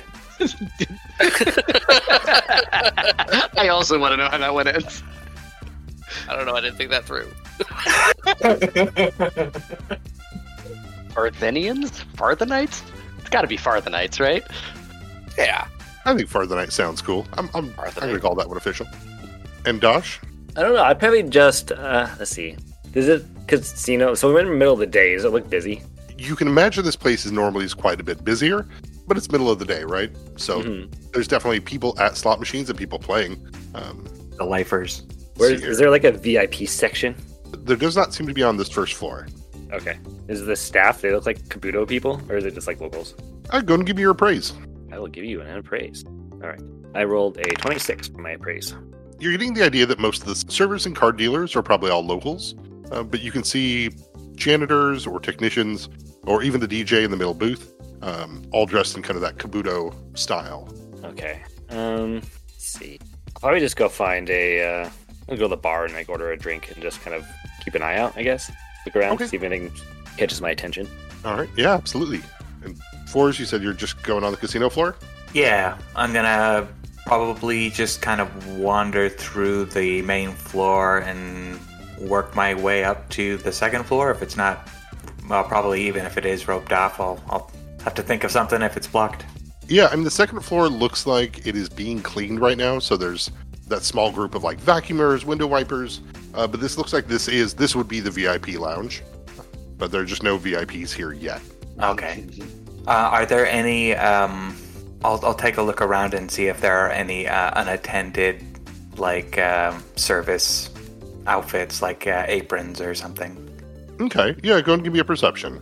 I also want to know how that one ends. I don't know, I didn't think that through. Farthenians? Farthenites? It's got to be Farthenites, right? Yeah. I think Farthenite sounds cool. I'm going to call that one official. And Dosh? I don't know. I'd probably just let's see. Is it casino? So we're in the middle of the day. Does it look busy? You can imagine this place is normally quite a bit busier, but it's middle of the day, right? So there's definitely people at slot machines and people playing. The lifers. Is there like a VIP section? There does not seem to be on this first floor. Okay. Is the staff, they look like Kabuto people, or is it just like locals? Go and give me your appraise. I will give you an appraise. All right. I rolled a 26 for my appraise. You're getting the idea that most of the servers and card dealers are probably all locals, but you can see janitors or technicians, or even the DJ in the middle booth, all dressed in kind of that Kabuto style. Okay. Let's see. I'll probably just go find I'll go to the bar and like order a drink and just kind of keep an eye out, I guess. Look around, see if anything catches my attention. All right. Yeah, absolutely. And Forrest, you said you're just going on the casino floor? Yeah, I'm gonna probably just kind of wander through the main floor and work my way up to the second floor. If it's not, well, probably even if it is roped off, I'll have to think of something if it's blocked. Yeah, I mean, the second floor looks like it is being cleaned right now, so there's that small group of like vacuumers, window wipers, but this looks like this would be the VIP lounge, but there are just no VIPs here yet. Okay. Are there any, I'll take a look around and see if there are any unattended, like, service outfits, like aprons or something. Okay, yeah, go and give me a perception.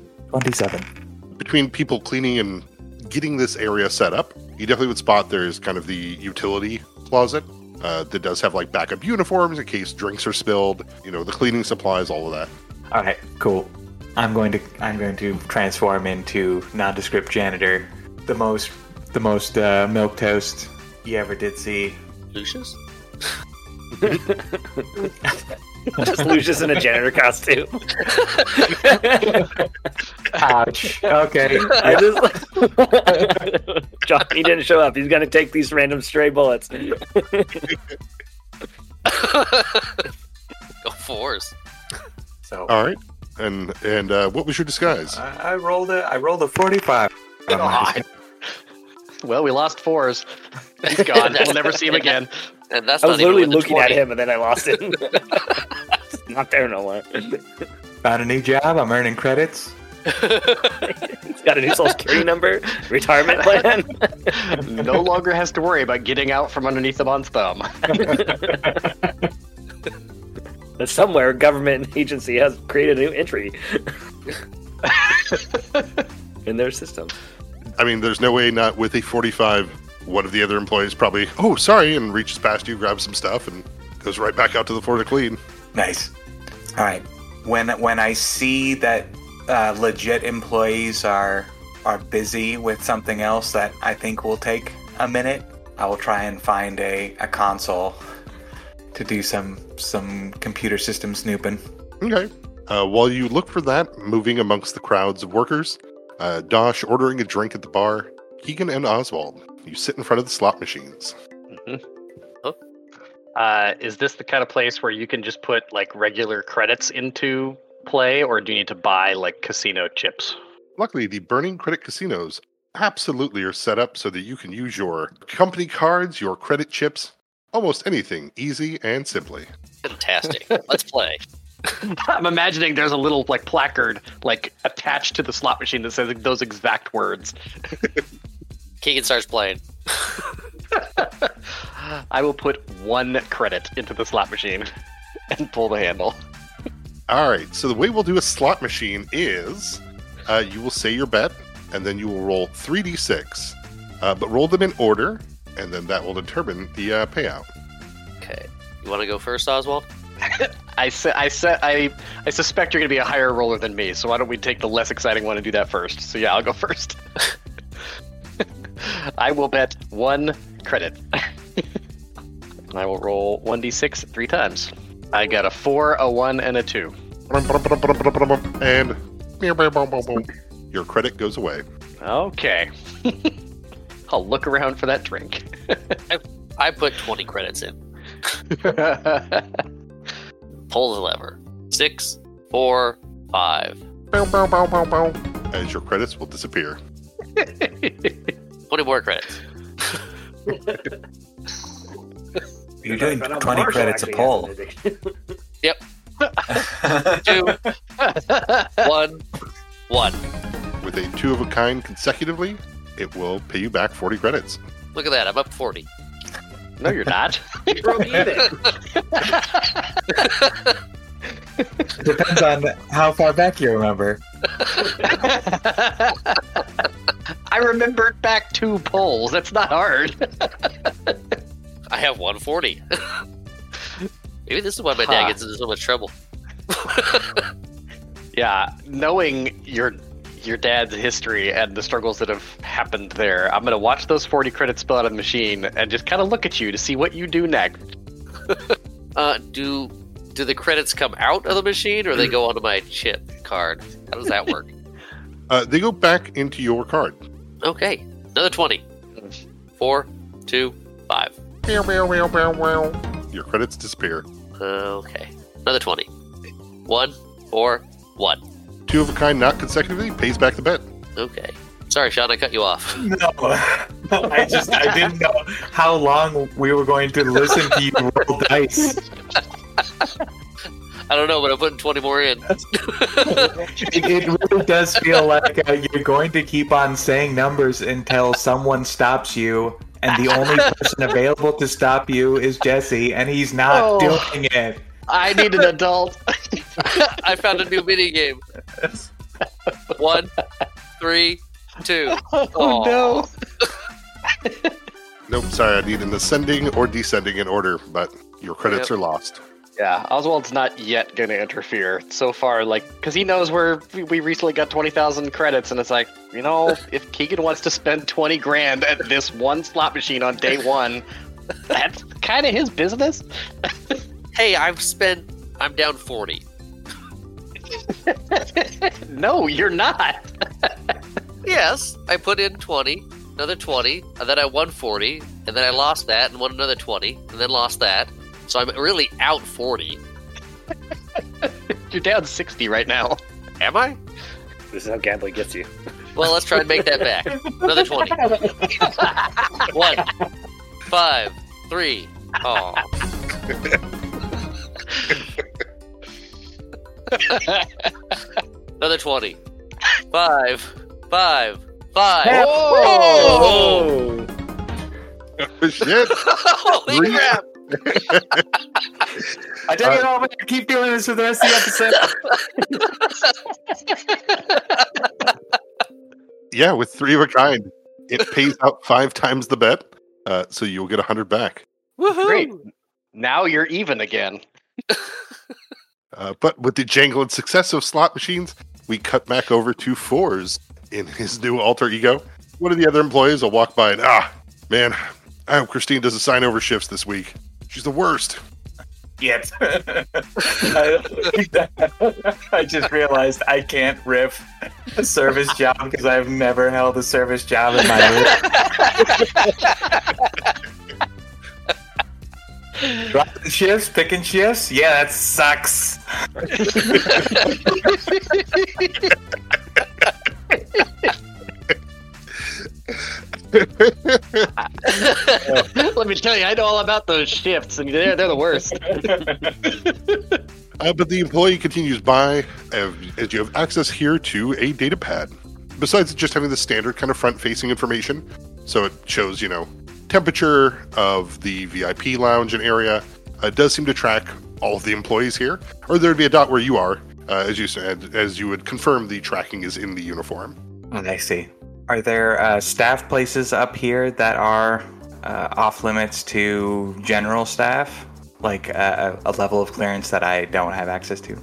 27. Between people cleaning and getting this area set up, you definitely would spot there's kind of the utility closet that does have like backup uniforms in case drinks are spilled, the cleaning supplies, all of that. All right, cool. I'm going to transform into nondescript janitor, the most milquetoast you ever did see. Lucius? Just Lucius in a janitor costume. Ouch. Okay. I just Johnny didn't show up. He's gonna take these random stray bullets. Go Force. So. All right, and what was your disguise? I rolled a 45. God. Well, we lost Fours. He's gone. We'll never see him again. And that's I was not even literally with the looking 20. at him and then I lost it. It's not there no more. Found a new job. I'm earning credits. He's got a new social security number, retirement plan. No longer has to worry about getting out from underneath the month's thumb. Somewhere, government agency has created a new entry in their system. I mean, there's no way not with a 45. One of the other employees probably, oh, sorry, and reaches past you, grabs some stuff, and goes right back out to the floor to clean. Nice. All right. When I see that legit employees are busy with something else that I think will take a minute, I will try and find a console to do some computer system snooping. Okay. While you look for that, moving amongst the crowds of workers, Dosh ordering a drink at the bar, Keegan and Oswald, you sit in front of the slot machines. Mm-hmm. Oh. Is this the kind of place where you can just put like regular credits into play, or do you need to buy like casino chips? Luckily, the Burning Credit casinos absolutely are set up so that you can use your company cards, your credit chips, almost anything, easy and simply. Fantastic. Let's play. I'm imagining there's a little like placard like attached to the slot machine that says those exact words. Keegan starts playing. I will put 1 credit into the slot machine and pull the handle. All right, so the way we'll do a slot machine is you will say your bet, and then you will roll 3d6, but roll them in order, and then that will determine the payout. Okay. You want to go first, Oswald? I suspect you're going to be a higher roller than me, so why don't we take the less exciting one and do that first? So yeah, I'll go first. I will bet 1 credit. And I will roll 1d6 3 times. I got a 4, a 1, and a 2. And your credit goes away. Okay. I'll look around for that drink. I put 20 credits in. Pull the lever. 6, 4, 5, Bow, bow, bow, bow, bow, as your credits will disappear. 20 more credits. You're doing 20 credits a poll. Yep. 2, 1, 1. With a 2 of a kind consecutively, it will pay you back 40 credits. Look at that. I'm up 40. No, you're not. You broke even. Depends on how far back you remember. I remembered back 2 polls. That's not hard. I have 140. Maybe this is why my dad gets into so much trouble. Yeah, knowing your dad's history and the struggles that have happened there, I'm going to watch those 40 credits spill out of the machine and just kind of look at you to see what you do next. Do the credits come out of the machine or they go onto my chip card? How does that work? They go back into your card. Okay. Another 20. 4, 2, 5. Meow, meow, meow, meow, meow. Your credits disappear. Okay. Another 20. 1, 4, 1. 2 of a kind, not consecutively, pays back the bet. Okay. Sorry, Sean, I cut you off. No, I didn't know how long we were going to listen to you roll dice. I don't know, but I'm putting 20 more in. It really does feel like you're going to keep on saying numbers until someone stops you, and the only person available to stop you is Jesse, and he's not doing it. I need an adult. I found a new mini game. 1, 3, 2. Oh, no. Nope, sorry, I need an ascending or descending in order, but your credits are lost. Yeah, Oswald's not yet going to interfere. So far, because he knows we recently got 20,000 credits, and it's like, if Keegan wants to spend 20 grand at this one slot machine on day 1, that's kind of his business. Hey, I'm down 40. No, you're not. Yes, I put in 20, another 20, and then I won 40, and then I lost that and won another 20, and then lost that. So I'm really out 40. You're down 60 right now. Am I? This is how gambling gets you. Well, let's try and make that back. Another 20. 1, 5, 3. Oh. Another 20. 5. Oh, shit. Holy crap. I tell you, I'm going to keep doing this for the rest of the episode. Yeah, with 3 of a kind, it pays out 5 times the bet, so you'll get 100 back. Woohoo! Great. Now you're even again. But with the jangle and success of slot machines, we cut back over to Fours in his new alter ego. One of the other employees will walk by and, man, I hope Christine doesn't sign over shifts this week. She's the worst. Yet. I just realized I can't riff a service job because I've never held a service job in my life. Dropping shifts, picking shifts? Yeah, that sucks. Let me tell you, I know all about those shifts, and they're the worst. But the employee continues by as you have access here to a data pad. Besides just having the standard kind of front-facing information, so it shows, temperature of the VIP lounge and area. It does seem to track all of the employees here, or there'd be a dot where you are, as you said, as you would confirm the tracking is in the uniform. I see. Are there staff places up here that are off limits to general staff? Like a level of clearance that I don't have access to?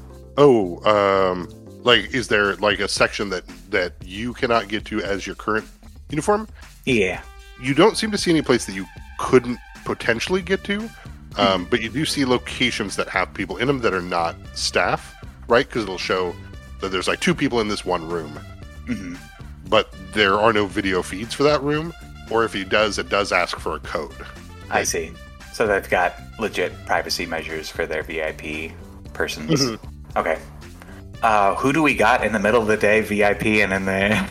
Is there like a section that you cannot get to as your current uniform? Yeah. You don't seem to see any place that you couldn't potentially get to, but you do see locations that have people in them that are not staff, right? Because it'll show that there's like 2 people in this one room. Mm-hmm. But there are no video feeds for that room, or if it does ask for a code. I see. So they've got legit privacy measures for their VIP persons. Mm-hmm. Okay. Who do we got in the middle of the day, VIP, and in the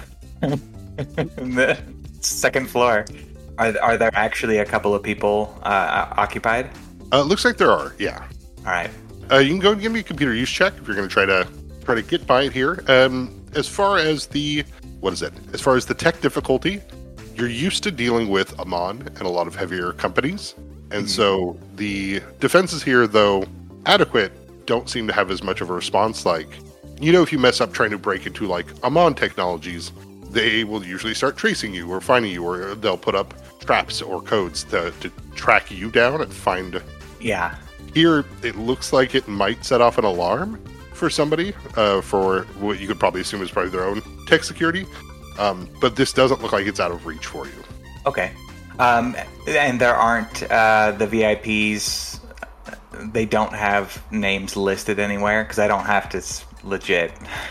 in the second floor? Are there actually a couple of people occupied? Looks like there are. Yeah. All right. You can go and give me a computer use check if you're going to try to get by it here. As far as the As far as the tech difficulty, you're used to dealing with Amon and a lot of heavier companies, and so the defenses here, though adequate, don't seem to have as much of a response. Like, if you mess up trying to break into like Amon Technologies, they will usually start tracing you or finding you, or they'll put up traps or codes to track you down and find. Yeah. Here, it looks like it might set off an alarm for somebody, for what you could probably assume is probably their own tech security. But this doesn't look like it's out of reach for you. Okay. And there aren't the VIPs, they don't have names listed anywhere, because I don't have to legit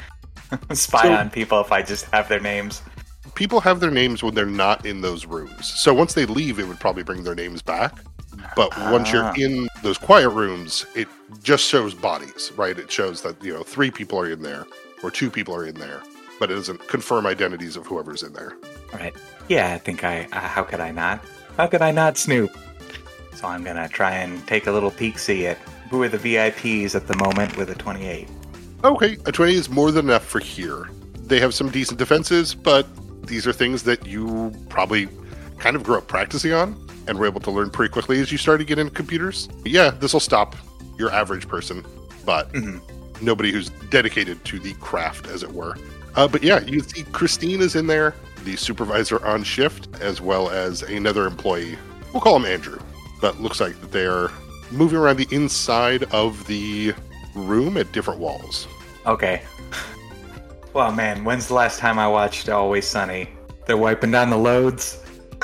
spy on people if I just have their names. People have their names when they're not in those rooms. So once they leave, it would probably bring their names back. But once you're in those quiet rooms, it just shows bodies, right? It shows that, 3 people are in there or 2 people are in there, but it doesn't confirm identities of whoever's in there. All right. Yeah, I think how could I not? How could I not snoop? So I'm going to try and take a little peek-see at who are the VIPs at the moment with a 28. Okay, a 20 is more than enough for here. They have some decent defenses, but these are things that you probably kind of grew up practicing on and were able to learn pretty quickly as you started to get into computers. Yeah, this will stop your average person, but nobody who's dedicated to the craft, as it were. But yeah, you see Christine is in there, the supervisor on shift, as well as another employee. We'll call him Andrew, but looks like that they are moving around the inside of the room at different walls. Okay. Well, man, when's the last time I watched Always Sunny? They're wiping down the loads.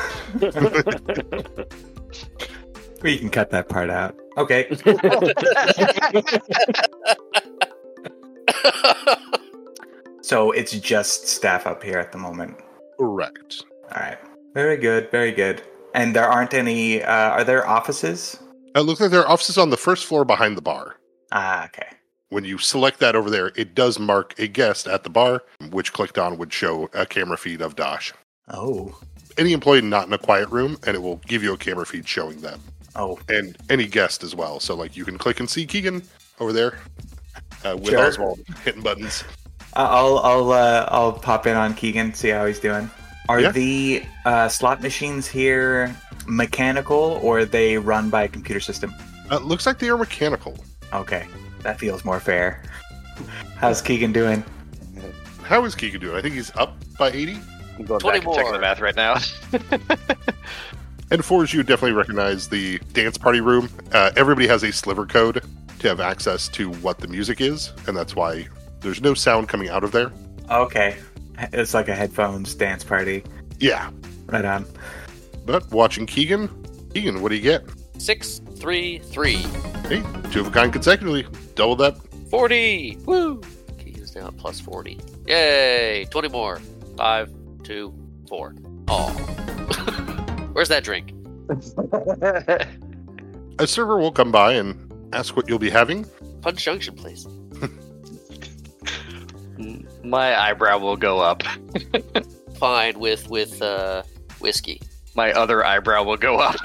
We can cut that part out. Okay. So it's just staff up here at the moment. Correct. All right. Very good. Very good. And there aren't any, are there offices? It looks like there are offices on the first floor behind the bar. Ah, okay. When you select that over there, it does mark a guest at the bar, which clicked on would show a camera feed of Dosh. Oh. Any employee not in a quiet room, and it will give you a camera feed showing them. Oh. And any guest as well. So, like, you can click and see Keegan over there with Sure. Oswald hitting buttons. I'll pop in on Keegan, see how he's doing. Are the slot machines here mechanical, or are they run by a computer system? It looks like they are mechanical. Okay, that feels more fair. How's Keegan doing? How is Keegan doing? I think he's up by 80. I'm going 20 back and checking more. the math right now. And for you definitely recognize the dance party room. Everybody has a sliver code to have access to what the music is, and that's why there's no sound coming out of there. Okay, it's like a headphones dance party. Yeah. Right on. But watching Keegan, what do you get? 6, 3, 3. Hey, 2 of a kind consecutively. Double that. 40! Woo! Keegan's now at plus 40. Yay! 20 more. 5, 2, 4. Oh. Where's that drink? A server will come by and ask what you'll be having. Punch Junction, please. My eyebrow will go up. Fine with whiskey. My other eyebrow will go up.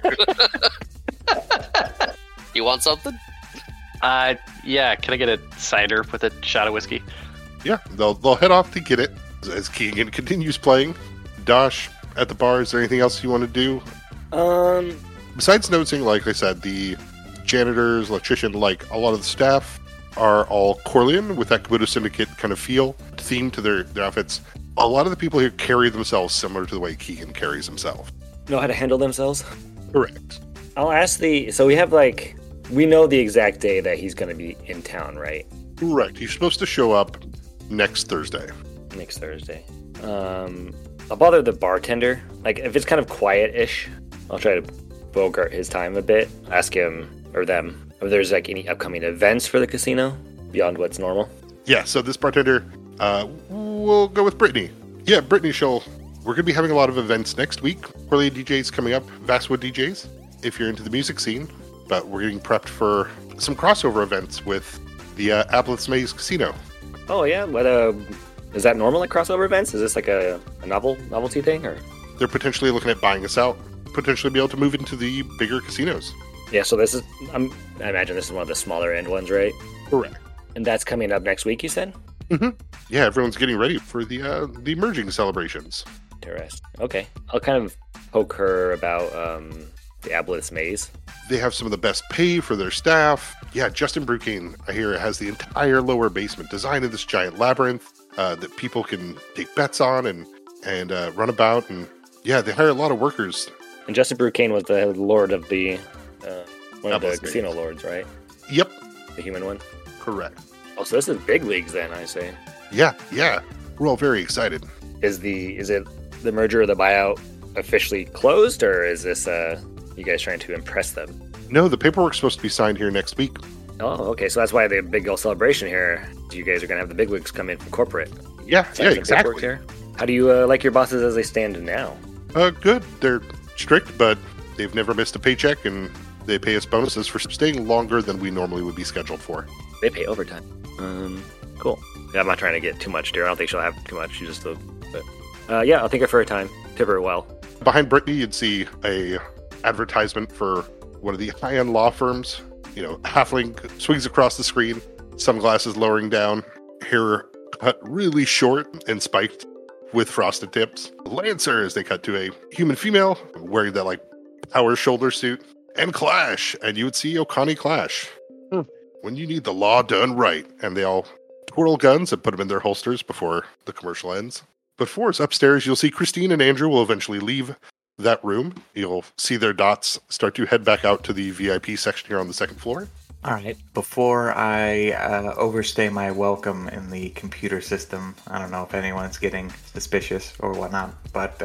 You want something? Yeah, can I get a cider with a shot of whiskey? Yeah, they'll head off to get it as Keegan continues playing. Dosh, at the bar, is there anything else you want to do? Besides noticing, like I said, the janitors, electrician, like a lot of the staff are all Corleon with that Kabuto Syndicate kind of feel, theme to their outfits. A lot of the people here carry themselves similar to the way Keegan carries himself. Know how to handle themselves? Correct. I'll ask so we have we know the exact day that he's going to be in town, right? Correct. He's supposed to show up next Thursday. Next Thursday. I'll bother the bartender. If it's kind of quiet-ish, I'll try to bogart his time a bit. Ask him or them if there's any upcoming events for the casino beyond what's normal. Yeah, so this bartender, we'll go with Brittany. Yeah, Brittany, we're going to be having a lot of events next week. Corleon DJs coming up, Vastwood DJs, if you're into the music scene. But we're getting prepped for some crossover events with the Applets Maze Casino. Oh yeah, what is that normal at crossover events? Is this like a novelty thing, or? They're potentially looking at buying us out, potentially be able to move into the bigger casinos. Yeah, so this is I imagine this is one of the smaller end ones, right? Correct. And that's coming up next week, you said? Mm-hmm. Yeah, everyone's getting ready for the merging celebrations. Interesting. Okay, I'll kind of poke her about the Aboleth's Maze. They have some of the best pay for their staff. Yeah, Justin Brukane, I hear, has the entire lower basement designed in this giant labyrinth that people can take bets on and run about. And yeah, they hire a lot of workers. And Justin Brukane was the lord of the one of the Aboleth's casino Maze. lords, right? Yep, The human one. correct. Oh, so this is big leagues then, I say. Yeah. We're all very excited. Is it the merger or the buyout officially closed, or is this you guys trying to impress them? No, the paperwork's supposed to be signed here next week. Oh, okay. So that's why the big old celebration here. You guys are gonna have the bigwigs come in from corporate. Yeah, Sign some exactly. paperwork here. How do you like your bosses as they stand now? Good. They're strict, but they've never missed a paycheck, and they pay us bonuses for staying longer than we normally would be scheduled for. They pay overtime. Cool. Yeah, I'm not trying to get too much, dear. I don't think she'll have too much. She just, but yeah, I'll take her for a time. Tip her well. Behind Brittany, you'd see a advertisement for one of the high-end law firms. You know, halfling swings across the screen, sunglasses lowering down, hair cut really short and spiked with frosted tips. Lancer, as they cut to a human female wearing that like power shoulder suit, and Clash, and you would see Okani Clash. When you need the law done right, and they all twirl guns and put them in their holsters before the commercial ends. But for us upstairs, you'll see Christine and Andrew will eventually leave that room. You'll see their dots start to head back out to the VIP section here on the second floor. All right. Before I overstay my welcome in the computer system, I don't know if anyone's getting suspicious or whatnot, but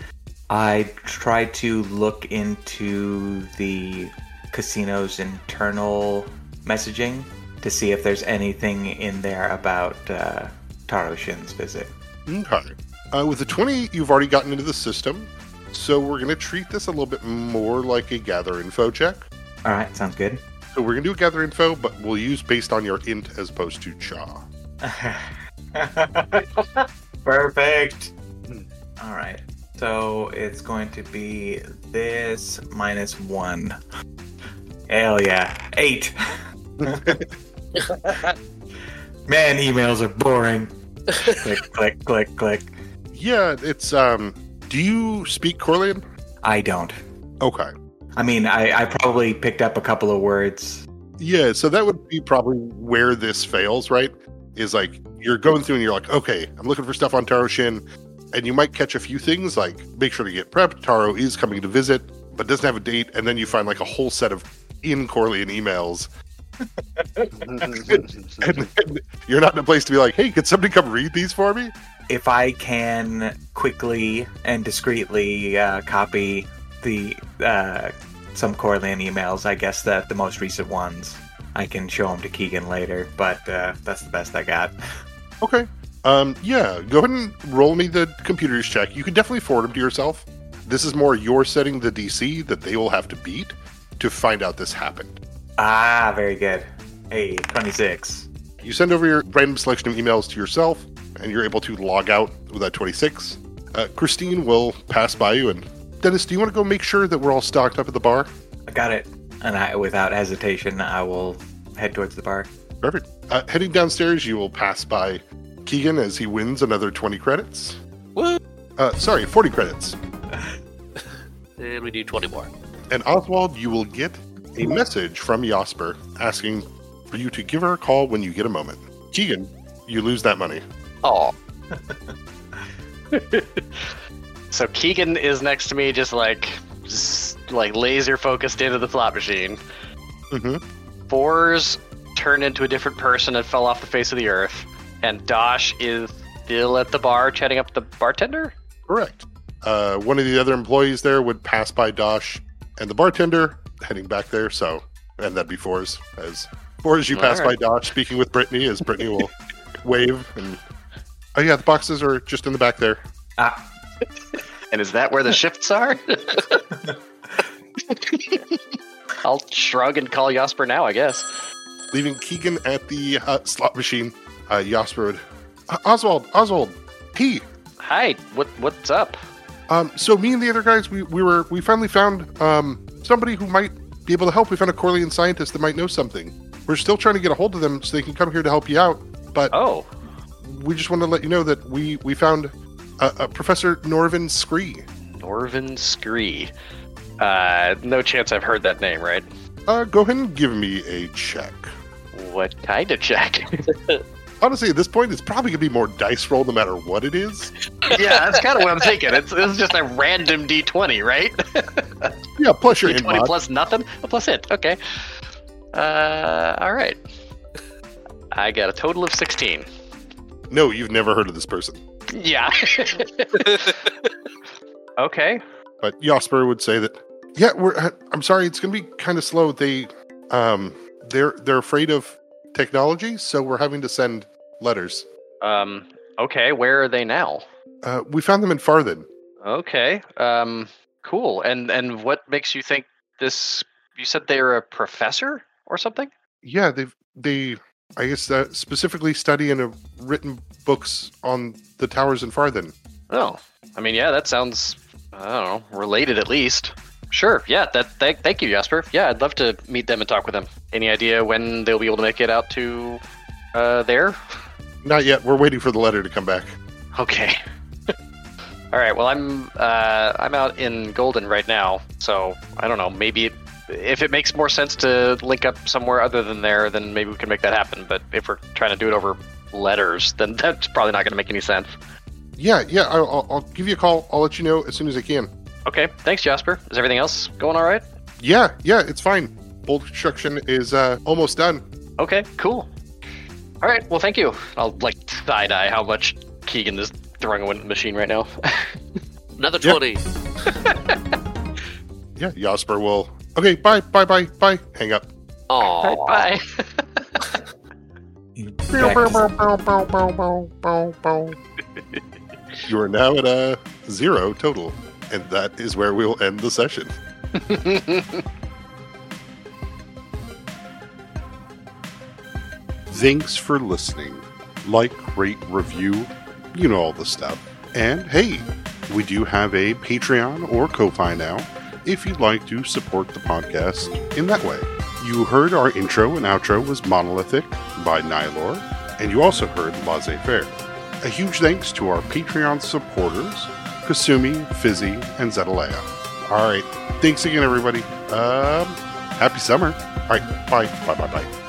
I tried to look into the casino's internal messaging to see if there's anything in there about Taro Shin's visit. Okay. With the 20, you've already gotten into the system, so we're going to treat this a little bit more like a gather info check. All right. Sounds good. So we're going to do a gather info, but we'll use based on your int as opposed to cha. Perfect. All right. So it's going to be this -1. Hell yeah. 8. Man, emails are boring. Click, click, click. Yeah, it's, do you speak Corlean? I don't. Okay. I mean, I probably picked up a couple of words. Yeah, so that would be probably where this fails, right? Is like, you're going through and you're like, okay, I'm looking for stuff on Taro Shin, and you might catch a few things, like, make sure to get prepped, Taro is coming to visit, but doesn't have a date, and then you find like a whole set of in Corlean emails. and you're not in a place to be like, hey, could somebody come read these for me? If I can quickly and discreetly copy the some Corlean emails, I guess that the most recent ones, I can show them to Keegan later, but that's the best I got. Okay. Yeah, go ahead and roll me the computer's check. You can definitely forward them to yourself. This is more you're setting the DC that they will have to beat to find out this happened. Ah, very good. Hey, 26. You send over your random selection of emails to yourself, and you're able to log out with that 26. Christine will pass by you, and Dennis, do you want to go make sure that we're all stocked up at the bar? I got it. And without hesitation, I will head towards the bar. Perfect. Heading downstairs, you will pass by Keegan as he wins another 20 credits. Woo! 40 credits. And we do 20 more. And Oswald, you will get a message from Jasper asking for you to give her a call when you get a moment. Keegan, you lose that money. Oh. So Keegan is next to me, just like laser focused into the slot machine. Mm-hmm. Fours turned into a different person and fell off the face of the earth. And Dosh is still at the bar chatting up the bartender? Correct. One of the other employees there would pass by Dosh and the bartender heading back there. So, and that'd be Fours. As you pass by Dosh, speaking with Brittany, as Brittany will wave. And oh yeah, the boxes are just in the back there. Ah. And is that where the shifts are? I'll shrug and call Jasper now, I guess. Leaving Keegan at the slot machine, Jasper would, Oswald, P. Hi, what's up? So me and the other guys, we finally found somebody who might be able to help. We found a Corlean scientist that might know something. We're still trying to get a hold of them so they can come here to help you out. But we just want to let you know that we found Professor Norvin Scree. Norvin Scree. No chance I've heard that name, right? Go ahead and give me a check. What kind of check? Honestly, at this point, it's probably going to be more dice roll no matter what it is. Yeah, that's kind of what I'm thinking. This is just a random D20, right? Yeah, plus your D20 inmod. plus nothing? Oh, plus it. Okay. All right. I got a total of 16. No, you've never heard of this person. Yeah. Okay. But Jasper would say that, yeah, I'm sorry, it's going to be kind of slow. They're afraid of technology, so we're having to send letters. Okay, where are they now? We found them in Farthen. Okay. Cool. And what makes you think this? You said they're a professor or something? Yeah, they I guess specifically study and have written books on the towers in Farthen. Oh, I mean, yeah, that sounds, I don't know, related at least. Sure, yeah, thank you, Jasper. Yeah, I'd love to meet them and talk with them. Any idea when they'll be able to make it out to there? Not yet. We're waiting for the letter to come back. Okay. All right, well, I'm out in Golden right now, so I don't know, maybe if it makes more sense to link up somewhere other than there, then maybe we can make that happen. But if we're trying to do it over letters, then that's probably not going to make any sense. Yeah, I'll give you a call. I'll let you know as soon as I can. Okay, thanks, Jasper. Is everything else going all right? Yeah, it's fine. Bolt construction is almost done. Okay, cool. All right, well, thank you. I'll, side-eye how much Keegan is throwing away the machine right now. Another 20. Yeah, Jasper will... Okay, bye. Hang up. Aww. Bye. You are now at 0 total, and that is where we will end the session. Thanks for listening. Like, rate, review, you know all the stuff. And hey, we do have a Patreon or Ko-Fi now, if you'd like to support the podcast in that way. You heard our intro and outro was Monolithic by Nylor, and you also heard Laissez-Faire. A huge thanks to our Patreon supporters, Kasumi, Fizzy, and Zetalea. Alright, thanks again everybody. Happy summer. Alright, bye.